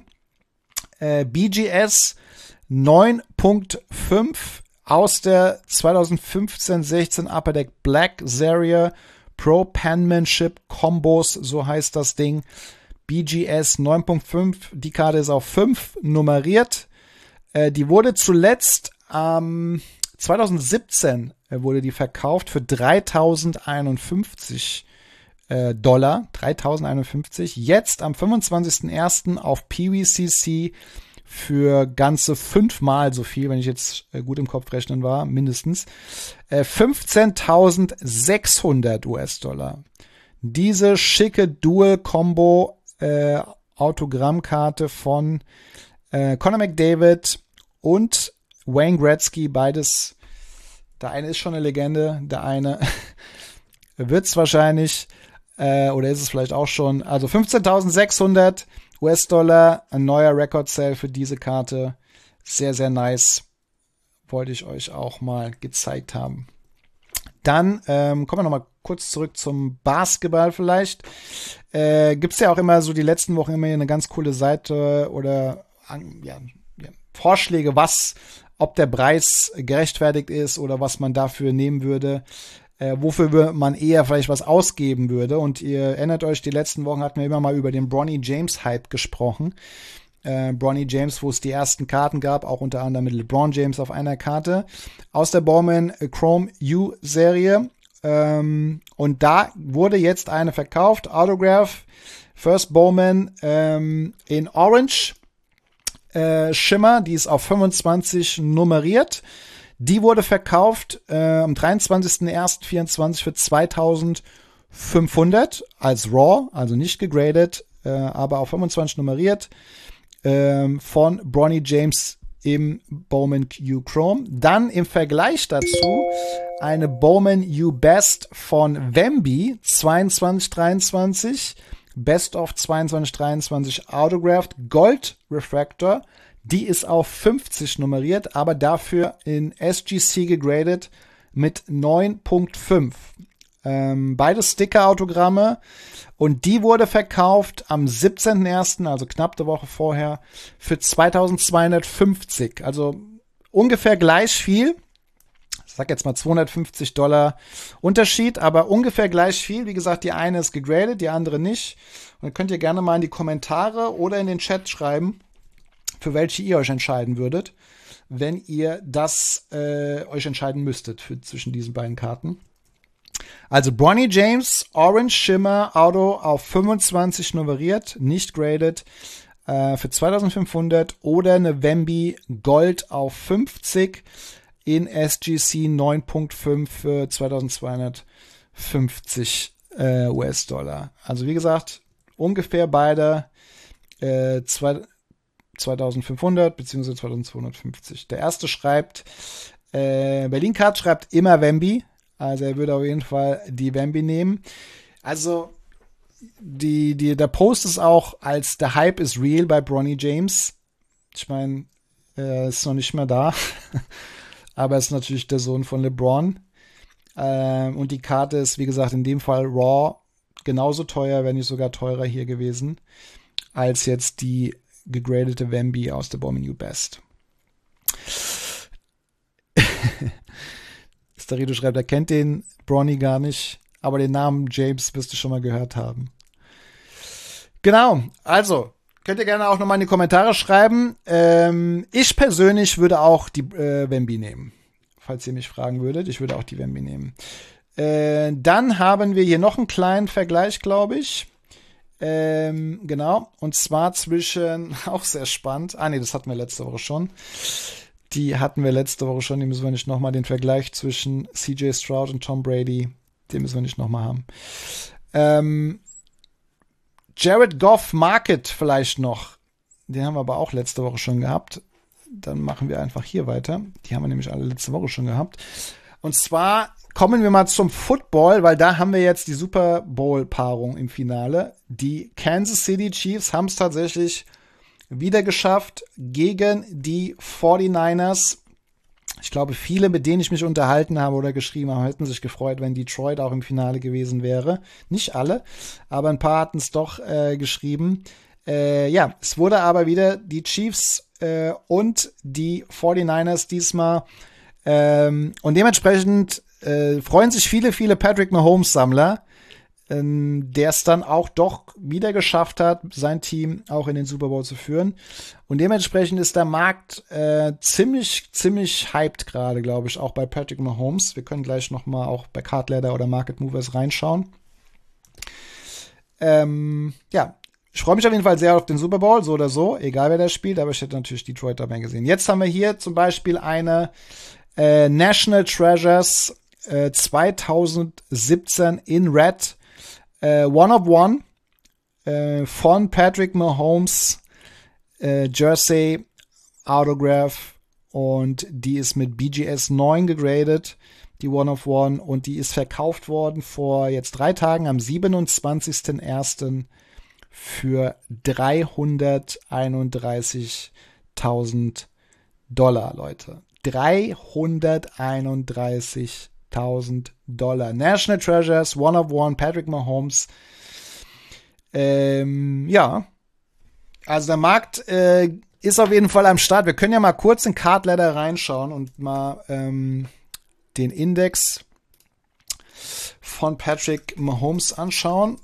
BGS 9.5 aus der 2015-16 Upper Deck Black Serie Pro Penmanship Combos, so heißt das Ding. BGS 9.5, die Karte ist auf 5 nummeriert. Die wurde zuletzt 2017 wurde die verkauft für $3.051. 3.051. Jetzt am 25.01. auf PWCC für ganze 5-mal so viel, wenn ich jetzt gut im Kopf rechnen war, mindestens. 15.600 US-Dollar. Diese schicke Dual-Combo Autogrammkarte von Connor McDavid und Wayne Gretzky, beides. Der eine ist schon eine Legende, der eine wird es wahrscheinlich, oder ist es vielleicht auch schon. Also 15.600 US-Dollar, ein neuer Record-Sale für diese Karte. Sehr, sehr nice. Wollte ich euch auch mal gezeigt haben. Dann kommen wir nochmal kurz zurück zum Basketball vielleicht. Gibt's ja auch immer so die letzten Wochen immer eine ganz coole Seite oder Vorschläge, ob der Preis gerechtfertigt ist oder was man dafür nehmen würde, wofür man eher vielleicht was ausgeben würde. Und ihr erinnert euch, die letzten Wochen hatten wir immer mal über den Bronny James Hype gesprochen. Bronny James, wo es die ersten Karten gab, auch unter anderem mit LeBron James auf einer Karte aus der Bowman Chrome U Serie. Und da wurde jetzt eine verkauft, Autograph, First Bowman in Orange Schimmer, die ist auf 25 nummeriert. Die wurde verkauft am 23.01.24 für 2.500 als Raw, also nicht gegradet, aber auf 25 nummeriert von Bronny James im Bowman U Chrome. Dann im Vergleich dazu eine Bowman U Best von Wemby 2223, Best of 2223 Autographed Gold Refractor. Die ist auf 50 nummeriert, aber dafür in SGC gegradet mit 9.5. Beide Sticker-Autogramme. Und die wurde verkauft am 17.01., also knapp eine Woche vorher, für 2.250. Also ungefähr gleich viel. Ich sag jetzt mal $250 Unterschied, aber ungefähr gleich viel. Wie gesagt, die eine ist gegradet, die andere nicht. Und dann könnt ihr gerne mal in die Kommentare oder in den Chat schreiben, für welche ihr euch entscheiden würdet, wenn ihr das euch entscheiden müsstet zwischen diesen beiden Karten. Also Bronny James, Orange Shimmer, Auto auf 25 nummeriert, nicht graded, für 2.500 oder eine Wemby Gold auf 50 in SGC 9.5 für 2.250 US-Dollar. Also wie gesagt, ungefähr beide 2.500 bzw. 2.250. Der erste schreibt, Berlin Card schreibt immer Wemby. Also er würde auf jeden Fall die Wemby nehmen. Also der Post ist auch als der Hype is real bei Bronny James. Ich meine, er ist noch nicht mehr da. Aber er ist natürlich der Sohn von LeBron. Und die Karte ist, wie gesagt, in dem Fall Raw genauso teuer, wenn nicht sogar teurer hier gewesen, als jetzt die gegradete Wemby aus der Bowman U Best. Starito schreibt, er kennt den Bronny gar nicht, aber den Namen James wirst du schon mal gehört haben. Genau, also könnt ihr gerne auch nochmal in die Kommentare schreiben. Ich persönlich würde auch die Wemby nehmen, falls ihr mich fragen würdet. Ich würde auch die Wemby nehmen. Dann haben wir hier noch einen kleinen Vergleich, glaube ich. Genau, und zwar zwischen, auch sehr spannend, das hatten wir letzte Woche schon. Die müssen wir nicht nochmal, den Vergleich zwischen CJ Stroud und Tom Brady, den müssen wir nicht nochmal haben. Jared Goff Market vielleicht noch, den haben wir aber auch letzte Woche schon gehabt. Dann machen wir einfach hier weiter. Die haben wir nämlich alle letzte Woche schon gehabt. Und zwar kommen wir mal zum Football, weil da haben wir jetzt die Super Bowl-Paarung im Finale. Die Kansas City Chiefs haben es tatsächlich wieder geschafft gegen die 49ers. Ich glaube, viele, mit denen ich mich unterhalten habe oder geschrieben habe, hätten sich gefreut, wenn Detroit auch im Finale gewesen wäre. Nicht alle, aber ein paar hatten es doch geschrieben. Es wurde aber wieder die Chiefs und die 49ers diesmal. Und dementsprechend freuen sich viele Patrick Mahomes-Sammler, der es dann auch doch wieder geschafft hat, sein Team auch in den Super Bowl zu führen. Und dementsprechend ist der Markt ziemlich hyped gerade, glaube ich, auch bei Patrick Mahomes. Wir können gleich noch mal auch bei Card Ladder oder Market Movers reinschauen. Ich freue mich auf jeden Fall sehr auf den Super Bowl, so oder so, egal wer das spielt, aber ich hätte natürlich Detroit dabei gesehen. Jetzt haben wir hier zum Beispiel eine National Treasures 2017 in Red One of One von Patrick Mahomes Jersey Autograph und die ist mit BGS 9 gegradet, die One of One, und die ist verkauft worden vor jetzt 3 Tagen am 27.01. für $331.000, Leute. $331.000. National Treasures, One of One, Patrick Mahomes. Ja, also der Markt ist auf jeden Fall am Start. Wir können ja mal kurz in Card Ladder reinschauen und mal den Index von Patrick Mahomes anschauen.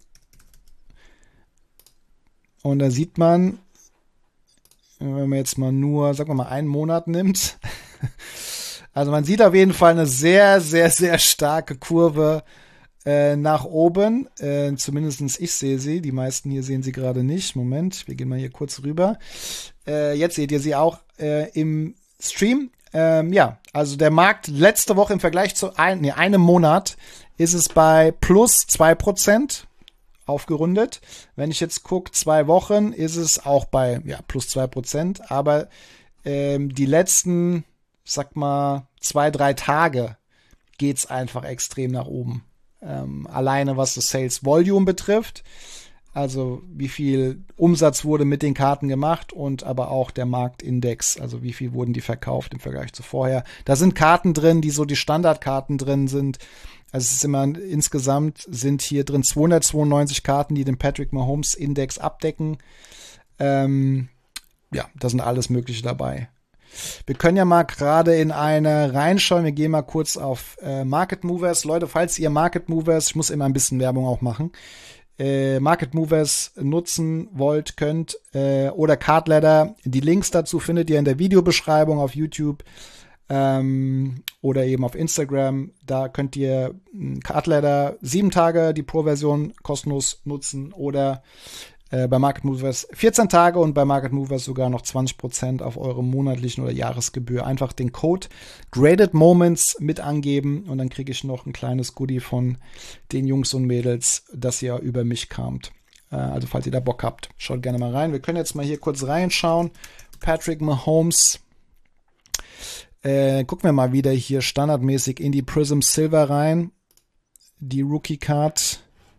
Und da sieht man, wenn man jetzt mal nur, sagen wir mal, einen Monat nimmt, also man sieht auf jeden Fall eine sehr, sehr, sehr starke Kurve nach oben. Zumindest ich sehe sie. Die meisten hier sehen sie gerade nicht. Moment, wir gehen mal hier kurz rüber. Jetzt seht ihr sie auch im Stream. Ja, also der Markt letzte Woche im Vergleich zu einem Monat ist es bei plus 2%. Aufgerundet. Wenn ich jetzt gucke, 2 Wochen, ist es auch bei plus 2%. Aber die letzten, sag mal, 2, 3 Tage geht's einfach extrem nach oben. Alleine was das Sales Volume betrifft, also wie viel Umsatz wurde mit den Karten gemacht, und aber auch der Marktindex, also wie viel wurden die verkauft im Vergleich zu vorher. Da sind Karten drin, die so die Standardkarten drin sind. Also es ist immer, insgesamt sind hier drin 292 Karten, die den Patrick Mahomes Index abdecken. Ja, da sind alles Mögliche dabei. Wir können ja mal gerade in eine reinschauen. Wir gehen mal kurz auf Market Movers. Leute, falls ihr Market Movers, ich muss immer ein bisschen Werbung auch machen, Market Movers nutzen wollt, könnt, oder Card Ladder, die Links dazu findet ihr in der Videobeschreibung auf YouTube oder eben auf Instagram. Da könnt ihr Card Ladder 7 Tage die Pro-Version kostenlos nutzen, oder bei Market Movers 14 Tage und bei Market Movers sogar noch 20% auf eure monatlichen oder Jahresgebühr. Einfach den Code Graded Moments mit angeben und dann kriege ich noch ein kleines Goodie von den Jungs und Mädels, dass ihr über mich kamt. Also falls ihr da Bock habt, schaut gerne mal rein. Wir können jetzt mal hier kurz reinschauen. Patrick Mahomes. Gucken wir mal wieder hier standardmäßig in die Prism Silver rein. Die Rookie Card.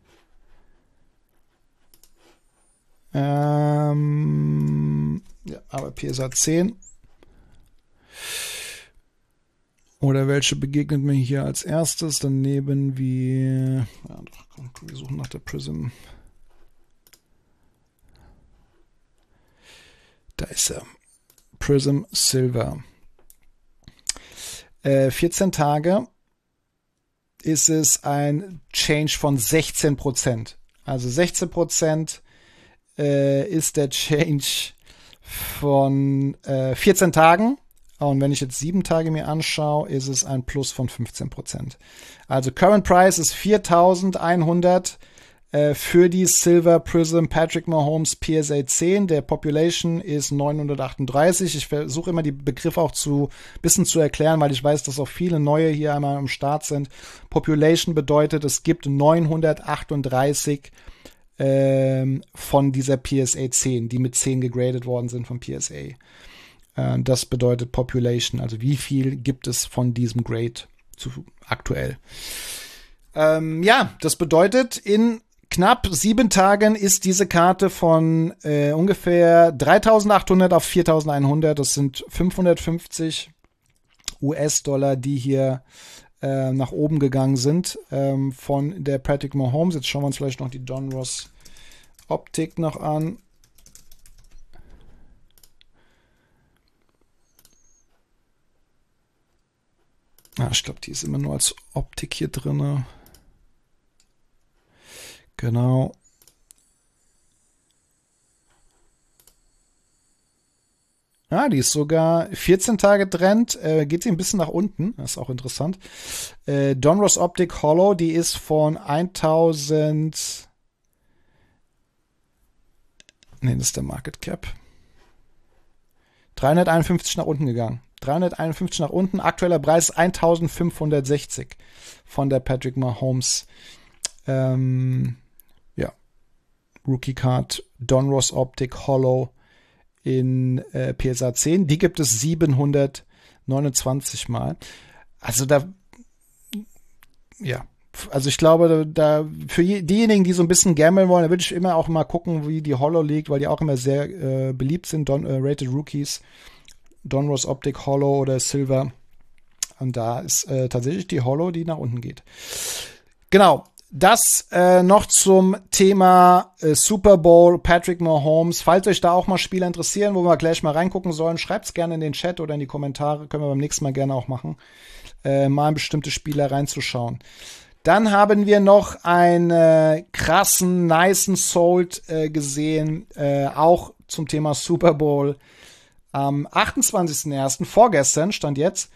Ja, aber PSA 10. Oder welche begegnet mir hier als erstes? Dann nehmen wir. Ja, doch, komm, wir suchen nach der Prism. Da ist er. Prism Silver. 14 Tage ist es ein Change von 16%. Also 16% ist der Change von 14 Tagen. Und wenn ich jetzt 7 Tage mir anschaue, ist es ein Plus von 15%. Also Current Price ist 4.100 für die Silver Prism Patrick Mahomes PSA 10. Der Population ist 938. Ich versuche immer die Begriffe auch ein bisschen zu erklären, weil ich weiß, dass auch viele neue hier einmal am Start sind. Population bedeutet, es gibt 938 von dieser PSA 10, die mit 10 gegradet worden sind vom PSA. Das bedeutet Population, also wie viel gibt es von diesem Grade aktuell. Ja, das bedeutet, in knapp 7 Tagen ist diese Karte von ungefähr 3.800 auf 4.100. Das sind 550 US-Dollar, die hier nach oben gegangen sind von der Patrick Mahomes. Jetzt schauen wir uns vielleicht noch die Donruss Optik noch an. Ich glaube, die ist immer nur als Optik hier drin. Genau. Die ist sogar 14 Tage Trend, geht sie ein bisschen nach unten, das ist auch interessant. Donruss Optic Hollow, die ist von 1000, Nee, das ist der Market Cap. 351 nach unten gegangen. 351 nach unten. Aktueller Preis 1560 von der Patrick Mahomes. Rookie Card, Donruss Optic Hollow in PSA 10. Die gibt es 729 Mal. Also also ich glaube, da für diejenigen, die so ein bisschen gamblen wollen, da würde ich immer auch mal gucken, wie die Hollow liegt, weil die auch immer sehr beliebt sind, Rated Rookies, Donruss Optic Hollow oder Silver. Und da ist tatsächlich die Hollow, die nach unten geht. Genau. Das noch zum Thema Super Bowl, Patrick Mahomes. Falls euch da auch mal Spieler interessieren, wo wir gleich mal reingucken sollen, schreibt es gerne in den Chat oder in die Kommentare. Können wir beim nächsten Mal gerne auch machen, mal in bestimmte Spieler reinzuschauen. Dann haben wir noch einen krassen, nicen Sold gesehen, auch zum Thema Super Bowl. Am 28.01., vorgestern, stand jetzt,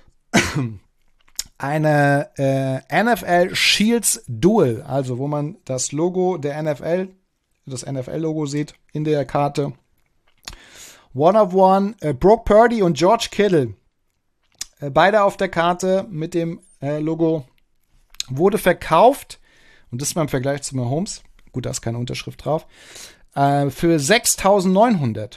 eine NFL Shields Duel, also wo man das Logo der NFL, das NFL-Logo sieht in der Karte. One of One, Brock Purdy und George Kittle, beide auf der Karte mit dem Logo, wurde verkauft, und das mal im Vergleich zu Mahomes, gut, da ist keine Unterschrift drauf, für 6.900.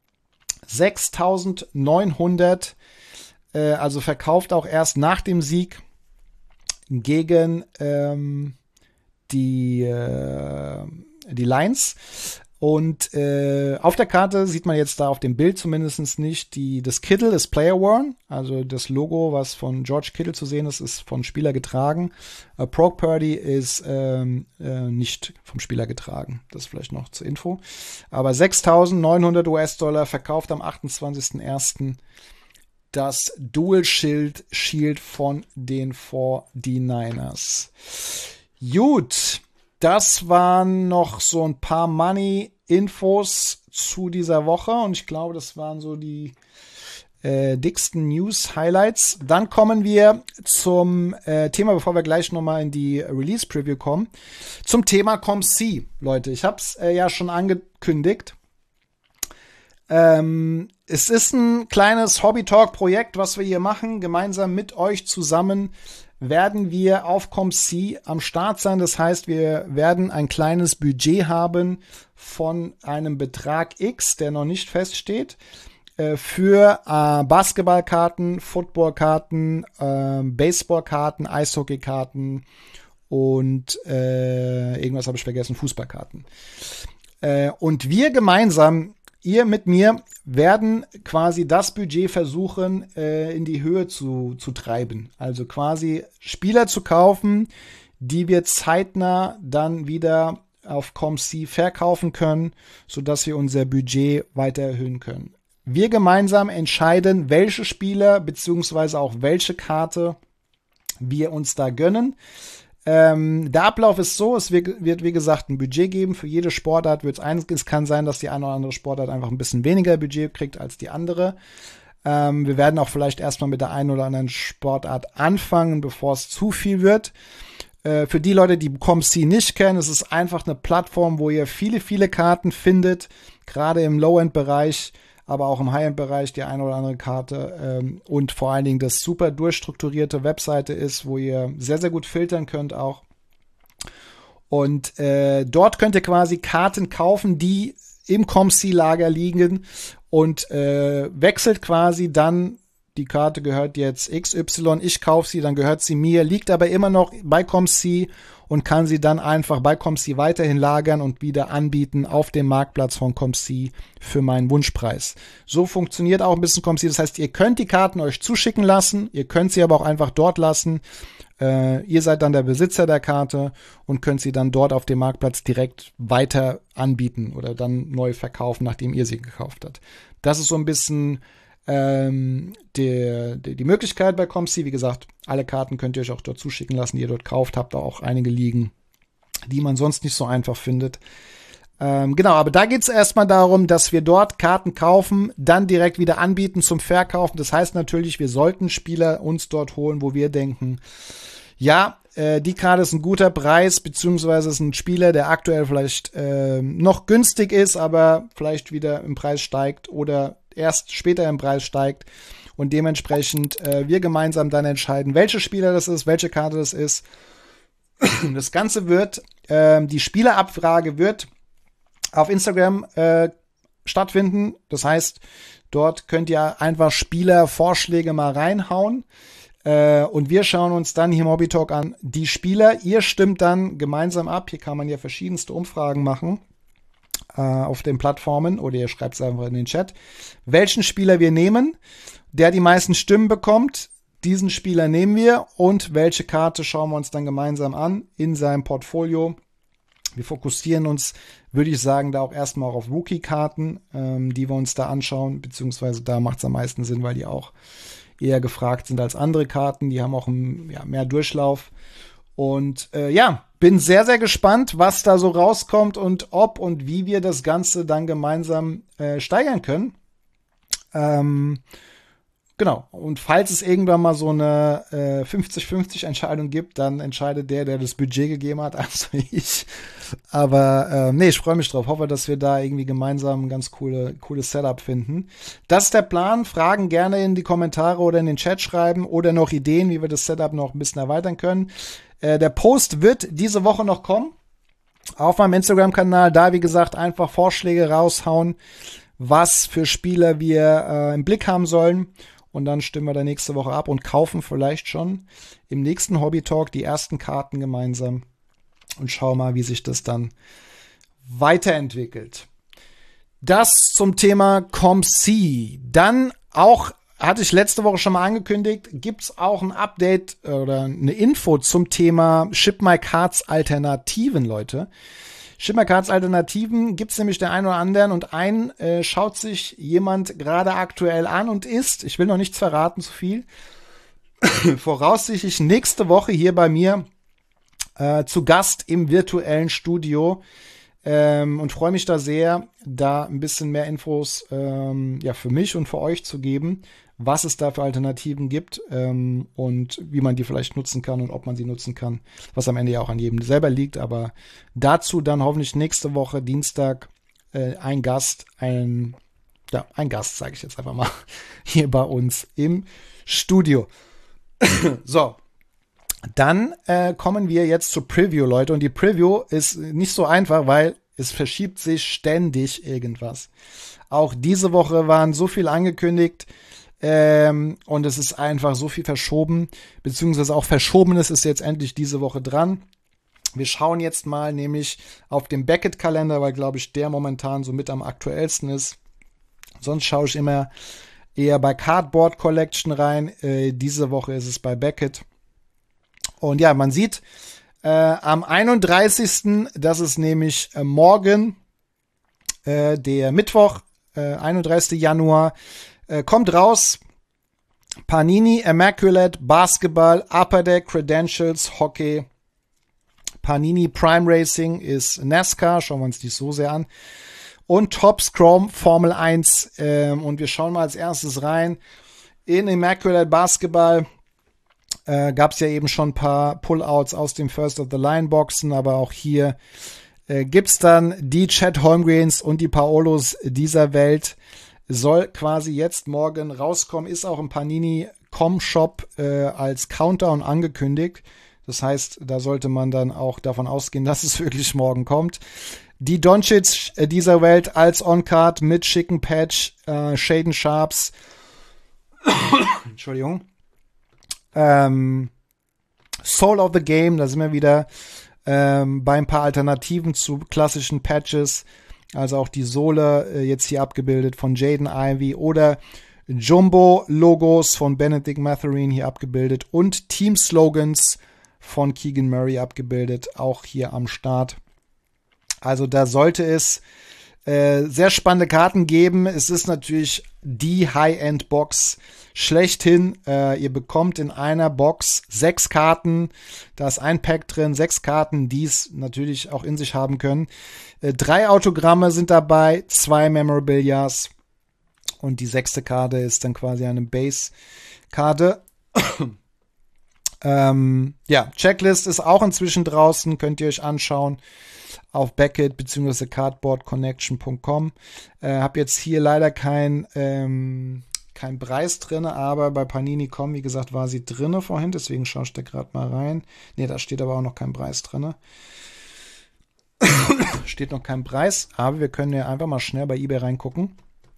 6.900, also verkauft auch erst nach dem Sieg gegen die Lions. Und auf der Karte sieht man jetzt da auf dem Bild zumindest nicht das Kittle ist Player Worn, also das Logo, was von George Kittle zu sehen ist von Spieler getragen. Brock Purdy ist nicht vom Spieler getragen. Das vielleicht noch zur Info. Aber 6.900 US-Dollar verkauft am 28.01. das Dual Shield von den 49ers. Gut. Das waren noch so ein paar Money-Infos zu dieser Woche und ich glaube, das waren so die dicksten News-Highlights. Dann kommen wir zum Thema, bevor wir gleich nochmal in die Release-Preview kommen, zum Thema ComC. Leute, ich habe es ja schon angekündigt. Es ist ein kleines Hobby-Talk-Projekt, was wir hier machen, gemeinsam mit euch zusammen werden wir auf ComC am Start sein. Das heißt, wir werden ein kleines Budget haben von einem Betrag X, der noch nicht feststeht, für Basketballkarten, Footballkarten, Baseballkarten, Eishockeykarten und irgendwas habe ich vergessen, Fußballkarten. Und wir gemeinsam, ihr mit mir, werden quasi das Budget versuchen, in die Höhe zu treiben. Also quasi Spieler zu kaufen, die wir zeitnah dann wieder auf ComC verkaufen können, sodass wir unser Budget weiter erhöhen können. Wir gemeinsam entscheiden, welche Spieler beziehungsweise auch welche Karte wir uns da gönnen. Der Ablauf ist so, es wird wie gesagt ein Budget geben, für jede Sportart es kann sein, dass die eine oder andere Sportart einfach ein bisschen weniger Budget kriegt als die andere. Wir werden auch vielleicht erstmal mit der einen oder anderen Sportart anfangen, bevor es zu viel wird. Für die Leute, die ComC nicht kennen, es ist einfach eine Plattform, wo ihr viele, viele Karten findet, gerade im Low-End-Bereich, aber auch im High-End-Bereich die eine oder andere Karte und vor allen Dingen das super durchstrukturierte Webseite ist, wo ihr sehr, sehr gut filtern könnt auch. Und dort könnt ihr quasi Karten kaufen, die im ComC-Lager liegen und wechselt quasi dann, die Karte gehört jetzt XY, ich kaufe sie, dann gehört sie mir, liegt aber immer noch bei ComC und kann sie dann einfach bei ComC weiterhin lagern und wieder anbieten auf dem Marktplatz von ComC für meinen Wunschpreis. So funktioniert auch ein bisschen ComC. Das heißt, ihr könnt die Karten euch zuschicken lassen, ihr könnt sie aber auch einfach dort lassen. Ihr seid dann der Besitzer der Karte und könnt sie dann dort auf dem Marktplatz direkt weiter anbieten oder dann neu verkaufen, nachdem ihr sie gekauft habt. Das ist so ein bisschen die Möglichkeit bei ComC. Wie gesagt, alle Karten könnt ihr euch auch dort zuschicken lassen, die ihr dort kauft. Habt da auch einige liegen, die man sonst nicht so einfach findet. Genau, aber da geht es erstmal darum, dass wir dort Karten kaufen, dann direkt wieder anbieten zum Verkaufen. Das heißt natürlich, wir sollten Spieler uns dort holen, wo wir denken, ja, die Karte ist ein guter Preis, beziehungsweise ist ein Spieler, der aktuell vielleicht noch günstig ist, aber vielleicht wieder im Preis steigt oder erst später im Preis steigt und dementsprechend wir gemeinsam dann entscheiden, welcher Spieler das ist, welche Karte das ist. Das Ganze wird, die Spielerabfrage wird auf Instagram stattfinden. Das heißt, dort könnt ihr einfach Spielervorschläge mal reinhauen. Und wir schauen uns dann hier im Hobby Talk an die Spieler. Ihr stimmt dann gemeinsam ab. Hier kann man ja verschiedenste Umfragen machen auf den Plattformen oder ihr schreibt es einfach in den Chat, welchen Spieler wir nehmen, der die meisten Stimmen bekommt. Diesen Spieler nehmen wir und welche Karte schauen wir uns dann gemeinsam an in seinem Portfolio. Wir fokussieren uns, würde ich sagen, da auch erstmal auf Rookie-Karten, die wir uns da anschauen, beziehungsweise da macht es am meisten Sinn, weil die auch eher gefragt sind als andere Karten. Die haben auch mehr Durchlauf. Und bin sehr, sehr gespannt, was da so rauskommt und ob und wie wir das Ganze dann gemeinsam steigern können. Genau. Und falls es irgendwann mal so eine 50-50 Entscheidung gibt, dann entscheidet der das Budget gegeben hat, also ich. Aber ich freue mich drauf. Hoffe, dass wir da irgendwie gemeinsam ein ganz cooles Setup finden. Das ist der Plan. Fragen gerne in die Kommentare oder in den Chat schreiben oder noch Ideen, wie wir das Setup noch ein bisschen erweitern können. Der Post wird diese Woche noch kommen auf meinem Instagram-Kanal. Da, wie gesagt, einfach Vorschläge raushauen, was für Spieler wir im Blick haben sollen. Und dann stimmen wir da nächste Woche ab und kaufen vielleicht schon im nächsten Hobby Talk die ersten Karten gemeinsam und schauen mal, wie sich das dann weiterentwickelt. Das zum Thema COMC. Dann auch, hatte ich letzte Woche schon mal angekündigt, gibt's auch ein Update oder eine Info zum Thema Ship My Cards Alternativen, Leute. Ship My Cards Alternativen gibt's nämlich der einen oder anderen und einen schaut sich jemand gerade aktuell an und ist, ich will noch nichts verraten, zu viel, voraussichtlich nächste Woche hier bei mir zu Gast im virtuellen Studio und freue mich da sehr, da ein bisschen mehr Infos für mich und für euch zu geben, was es da für Alternativen gibt und wie man die vielleicht nutzen kann und ob man sie nutzen kann, was am Ende ja auch an jedem selber liegt. Aber dazu dann hoffentlich nächste Woche, Dienstag, ein Gast, sage ich jetzt einfach mal, hier bei uns im Studio. So, dann kommen wir jetzt zur Preview, Leute. Und die Preview ist nicht so einfach, weil es verschiebt sich ständig irgendwas. Auch diese Woche waren so viel angekündigt, und es ist einfach so viel verschoben, beziehungsweise auch Verschobenes ist jetzt endlich diese Woche dran. Wir schauen jetzt mal nämlich auf den Beckett-Kalender, weil, glaube ich, der momentan so mit am aktuellsten ist. Sonst schaue ich immer eher bei Cardboard Collection rein. Diese Woche ist es bei Beckett. Und ja, man sieht am 31., das ist nämlich morgen, der Mittwoch, 31. Januar, kommt raus Panini Immaculate Basketball Upper Deck Credentials Hockey. Panini Prime Racing ist NASCAR, schauen wir uns die so sehr an. Und Topps Chrome Formel 1. Und wir schauen mal als erstes rein. In Immaculate Basketball gab es ja eben schon ein paar Pullouts aus dem First of the Line Boxen, aber auch hier gibt's dann die Chet Holmgrens und die Paolos dieser Welt. Soll quasi jetzt morgen rauskommen, ist auch im Panini.com-Shop als Countdown angekündigt. Das heißt, da sollte man dann auch davon ausgehen, dass es wirklich morgen kommt. Die Doncic dieser Welt als On-Card mit schicken Patch, Shaden Sharps. Entschuldigung. Soul of the Game, da sind wir wieder bei ein paar Alternativen zu klassischen Patches. Also auch die Sohle jetzt hier abgebildet von Jaden Ivey oder Jumbo-Logos von Benedict Mathurin hier abgebildet und Team-Slogans von Keegan Murray abgebildet, auch hier am Start. Also da sollte es sehr spannende Karten geben. Es ist natürlich die High-End-Box schlechthin. Ihr bekommt in einer Box 6 Karten. Da ist ein Pack drin, 6 Karten, die es natürlich auch in sich haben können. 3 Autogramme sind dabei, 2 Memorabilias. Und die 6. Karte ist dann quasi eine Base-Karte. Ja, Checklist ist auch inzwischen draußen, könnt ihr euch anschauen auf Beckett bzw. cardboardconnection.com. Hab jetzt hier leider kein Preis drin, aber bei Panini.com, wie gesagt, war sie drin vorhin, deswegen schaue ich da gerade mal rein. Ne, da steht aber auch noch kein Preis drin. Steht noch kein Preis, aber wir können ja einfach mal schnell bei eBay reingucken.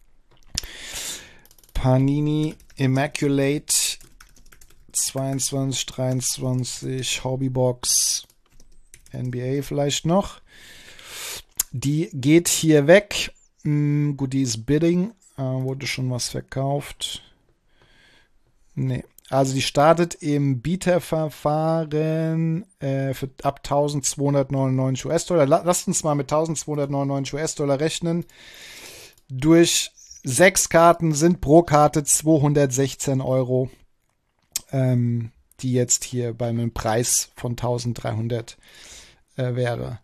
Panini Immaculate 22, 23, Hobbybox, NBA vielleicht noch. Die geht hier weg. Gut, die ist Bidding. Wurde schon was verkauft? Nee. Also die startet im Bieterverfahren ab 1299 US-Dollar. Lasst uns mal mit 1299 US-Dollar rechnen. Durch 6 Karten sind pro Karte 216 Euro, die jetzt hier bei einem Preis von 1300 wäre.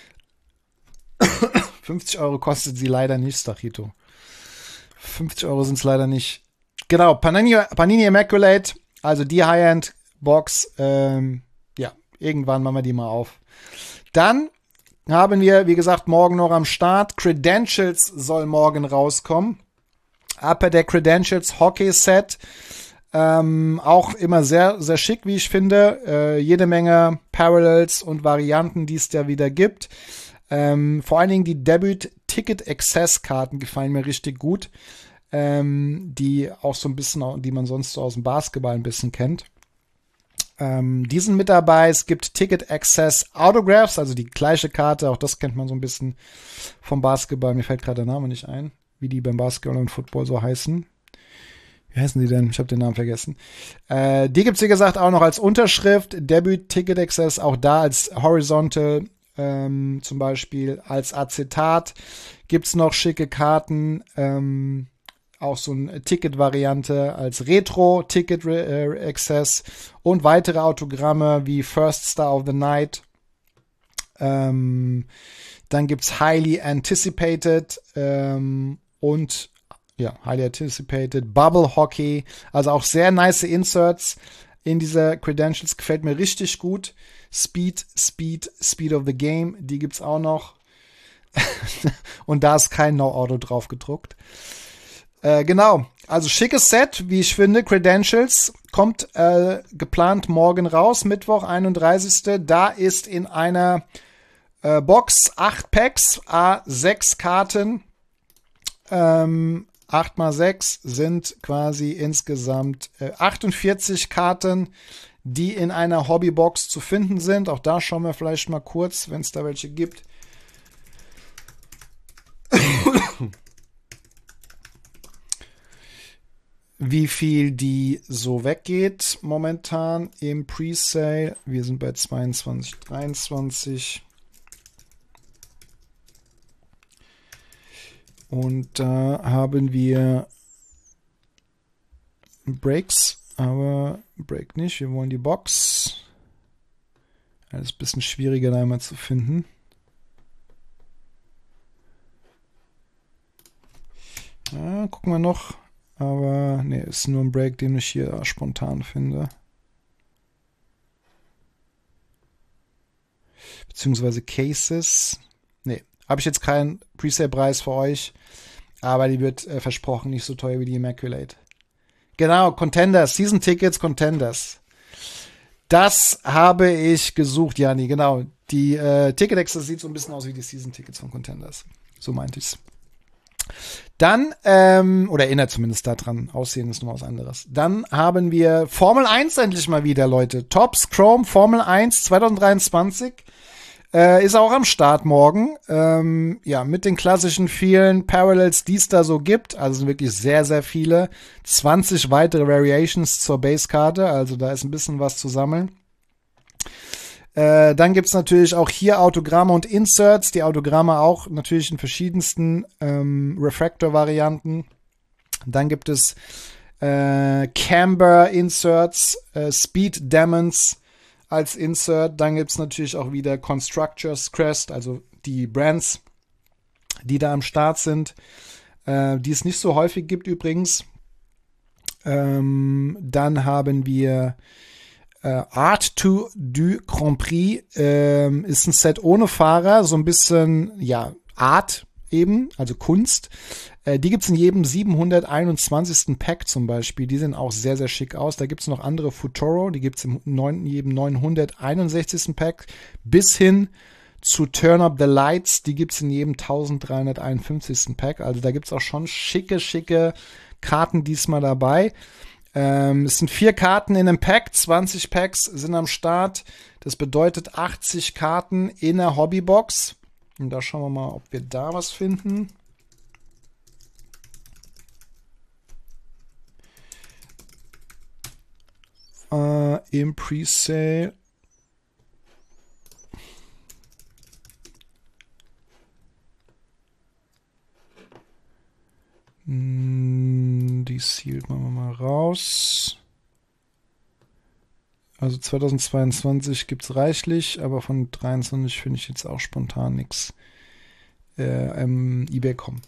50 Euro kostet sie leider nicht, Stachito. 50 Euro sind es leider nicht. Genau, Panini Immaculate, also die High-End-Box. Ja, irgendwann machen wir die mal auf. Dann haben wir, wie gesagt, morgen noch am Start. Credentials soll morgen rauskommen. Upper Deck Credentials Hockey Set. Auch immer sehr, sehr schick, wie ich finde. Jede Menge Parallels und Varianten, die es da wieder gibt. Vor allen Dingen die Debut Ticket Access Karten gefallen mir richtig gut. Die auch so ein bisschen, die man sonst so aus dem Basketball ein bisschen kennt. Die sind mit dabei. Es gibt Ticket Access Autographs, also die gleiche Karte. Auch das kennt man so ein bisschen vom Basketball. Mir fällt gerade der Name nicht ein, wie die beim Basketball und Football so heißen. Wie heißen die denn? Ich habe den Namen vergessen. Die gibt's wie gesagt, auch noch als Unterschrift. Debut Ticket Access, auch da als Horizontal, zum Beispiel als Acetat. Gibt's noch schicke Karten, auch so eine Ticket-Variante als Retro-Ticket Access und weitere Autogramme wie First Star of the Night. Dann gibt's Highly Anticipated und ja, Highly Anticipated Bubble Hockey. Also auch sehr nice Inserts in dieser Credentials. Gefällt mir richtig gut. Speed of the Game. Die gibt's auch noch. Und da ist kein No-Auto drauf gedruckt. Genau, also schickes Set, wie ich finde. Credentials kommt geplant morgen raus, Mittwoch, 31. Da ist in einer Box 8 Packs, 6 Karten. 8 mal 6 sind quasi insgesamt 48 Karten, die in einer Hobbybox zu finden sind. Auch da schauen wir vielleicht mal kurz, wenn es da welche gibt. Wie viel die so weggeht momentan im Presale. Wir sind bei 22, 23. Und da haben wir Breaks, aber Break nicht. Wir wollen die Box. Das ist ein bisschen schwieriger da einmal zu finden. Ja, gucken wir noch. Aber ne, ist nur ein Break, den ich hier spontan finde. Beziehungsweise Cases. Ne, habe ich jetzt keinen Presale-Preis für euch. Aber die wird versprochen nicht so teuer wie die Immaculate. Genau, Contenders, Season-Tickets, Contenders. Das habe ich gesucht, Jani, genau. Die Ticket-Access sieht so ein bisschen aus wie die Season-Tickets von Contenders. So meinte ich's. Dann, oder erinnert zumindest daran, Aussehen ist noch was anderes. Dann haben wir Formel 1 endlich mal wieder, Leute. Topps Chrome Formel 1 2023 ist auch am Start morgen. Ja, mit den klassischen vielen Parallels, die es da so gibt. Also sind wirklich sehr, sehr viele. 20 weitere Variations zur Basekarte. Also da ist ein bisschen was zu sammeln. Dann gibt's natürlich auch hier Autogramme und Inserts. Die Autogramme auch natürlich in verschiedensten Refractor-Varianten. Dann gibt es Camber Inserts, Speed Demons als Insert. Dann gibt's natürlich auch wieder Constructors Crest, also die Brands, die da am Start sind, die es nicht so häufig gibt übrigens. Dann haben wir Art to du Grand Prix ist ein Set ohne Fahrer, so ein bisschen, ja, Art eben, also Kunst. Die gibt's in jedem 721. Pack zum Beispiel. Die sehen auch sehr, sehr schick aus. Da gibt's noch andere Futuro, die gibt's in jedem 961. Pack. Bis hin zu Turn Up the Lights, die gibt's in jedem 1351. Pack. Also da gibt's auch schon schicke Karten diesmal dabei. Es sind 4 Karten in einem Pack, 20 Packs sind am Start. Das bedeutet 80 Karten in der Hobbybox. Und da schauen wir mal, ob wir da was finden. Im Presale. Die sealt machen wir mal raus. Also 2022 gibt es reichlich, aber von 23 finde ich jetzt auch spontan nichts im eBay.com.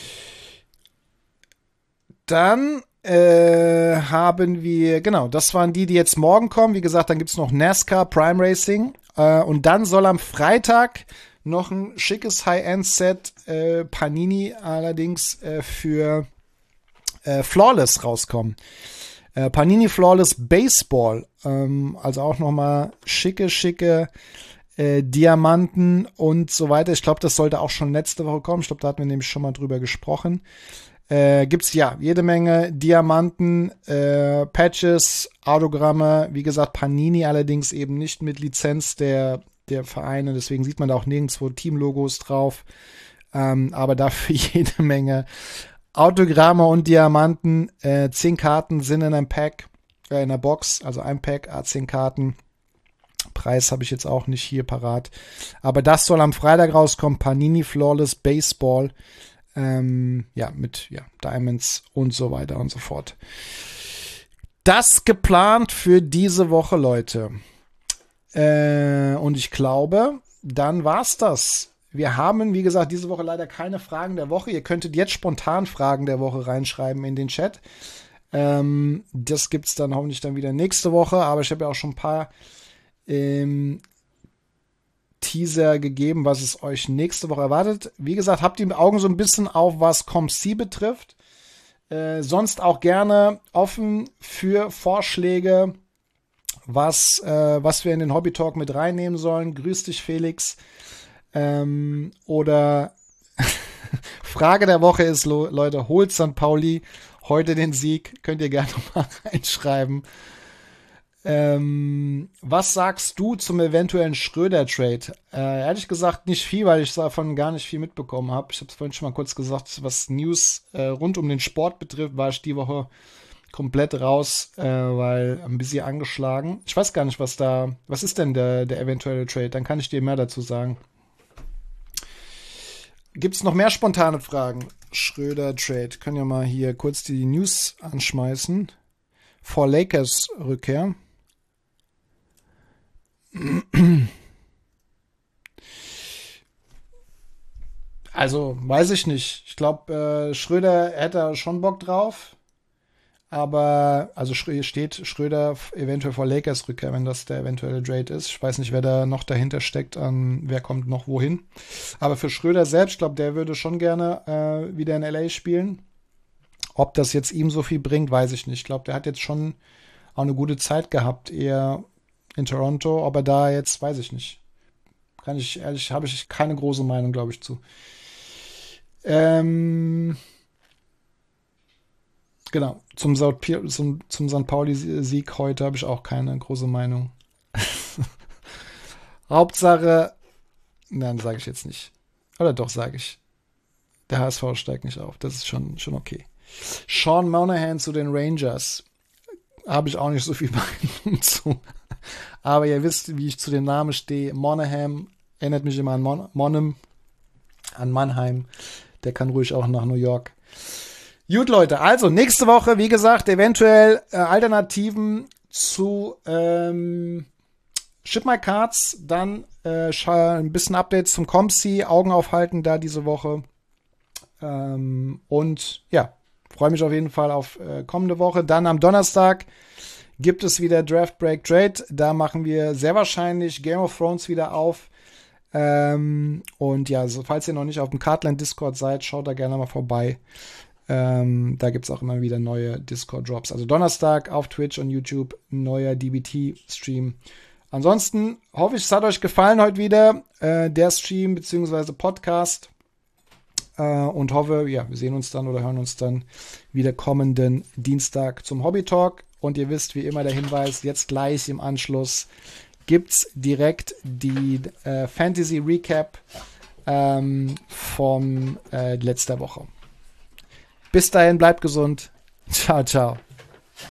Dann haben wir, genau, das waren die jetzt morgen kommen. Wie gesagt, dann gibt es noch NASCAR Prime Racing. Und dann soll am Freitag noch ein schickes High-End-Set Panini allerdings für Flawless rauskommen. Panini Flawless Baseball. Also auch nochmal schicke Diamanten und so weiter. Ich glaube, das sollte auch schon letzte Woche kommen. Ich glaube, da hatten wir nämlich schon mal drüber gesprochen. Gibt's ja jede Menge Diamanten, Patches, Autogramme. Wie gesagt, Panini allerdings eben nicht mit Lizenz der Vereine. Deswegen sieht man da auch nirgendwo Teamlogos drauf. Aber dafür jede Menge Autogramme und Diamanten. 10 Karten sind in einem Pack, in einer Box. Also ein Pack, 10 Karten. Preis habe ich jetzt auch nicht hier parat. Aber das soll am Freitag rauskommen. Panini Flawless Baseball. Mit Diamonds und so weiter und so fort. Das geplant für diese Woche, Leute. Und ich glaube, dann war's das. Wir haben, wie gesagt, diese Woche leider keine Fragen der Woche. Ihr könntet jetzt spontan Fragen der Woche reinschreiben in den Chat. Das gibt's dann hoffentlich dann wieder nächste Woche. Aber ich habe ja auch schon ein paar Teaser gegeben, was es euch nächste Woche erwartet. Wie gesagt, habt die Augen so ein bisschen auf, was ComC betrifft. Sonst auch gerne offen für Vorschläge, was wir in den Hobby Talk mit reinnehmen sollen. Grüß dich, Felix. Oder Frage der Woche ist, Leute, holt St. Pauli heute den Sieg? Könnt ihr gerne mal reinschreiben. Was sagst du zum eventuellen Schröder-Trade? Ehrlich gesagt nicht viel, weil ich davon gar nicht viel mitbekommen habe. Ich habe es vorhin schon mal kurz gesagt, was News rund um den Sport betrifft, war ich die Woche komplett raus, weil ein bisschen angeschlagen. Ich weiß gar nicht, was ist denn der eventuelle Trade? Dann kann ich dir mehr dazu sagen. Gibt es noch mehr spontane Fragen? Schröder-Trade. Können ja mal hier kurz die News anschmeißen. Vor Lakers Rückkehr. Also, weiß ich nicht. Ich glaube, Schröder hätte schon Bock drauf. Aber, also steht Schröder eventuell vor Lakers Rückkehr, wenn das der eventuelle Trade ist. Ich weiß nicht, wer da noch dahinter steckt, wer kommt noch wohin. Aber für Schröder selbst, ich glaube, der würde schon gerne wieder in LA spielen. Ob das jetzt ihm so viel bringt, weiß ich nicht. Ich glaube, der hat jetzt schon auch eine gute Zeit gehabt, eher in Toronto. Aber da jetzt, weiß ich nicht. Habe ich keine große Meinung, glaube ich, zu. Genau, zum St. Pauli-Sieg heute habe ich auch keine große Meinung. Hauptsache, nein, sage ich jetzt nicht. Oder doch, sage ich. Der HSV steigt nicht auf. Das ist schon okay. Sean Monahan zu den Rangers. Habe ich auch nicht so viel Meinung zu. Aber ihr wisst, wie ich zu dem Namen stehe. Monahan erinnert mich immer an Mannheim. Der kann ruhig auch nach New York. Gut, Leute, also nächste Woche, wie gesagt, eventuell Alternativen zu Ship My Cards, dann ein bisschen Updates zum ComC, Augen aufhalten da diese Woche. Und ja, freue mich auf jeden Fall auf kommende Woche. Dann am Donnerstag gibt es wieder Draft Break Trade. Da machen wir sehr wahrscheinlich Game of Thrones wieder auf. Und ja, also, falls ihr noch nicht auf dem Cardland Discord seid, schaut da gerne mal vorbei. Da gibt es auch immer wieder neue Discord-Drops. Also Donnerstag auf Twitch und YouTube neuer DBT-Stream. Ansonsten hoffe ich, es hat euch gefallen heute wieder, der Stream bzw. Podcast. Und hoffe, ja, wir sehen uns dann oder hören uns dann wieder kommenden Dienstag zum Hobby Talk. Und ihr wisst, wie immer der Hinweis, jetzt gleich im Anschluss gibt's direkt die Fantasy Recap von letzter Woche. Bis dahin, bleibt gesund. Ciao, ciao.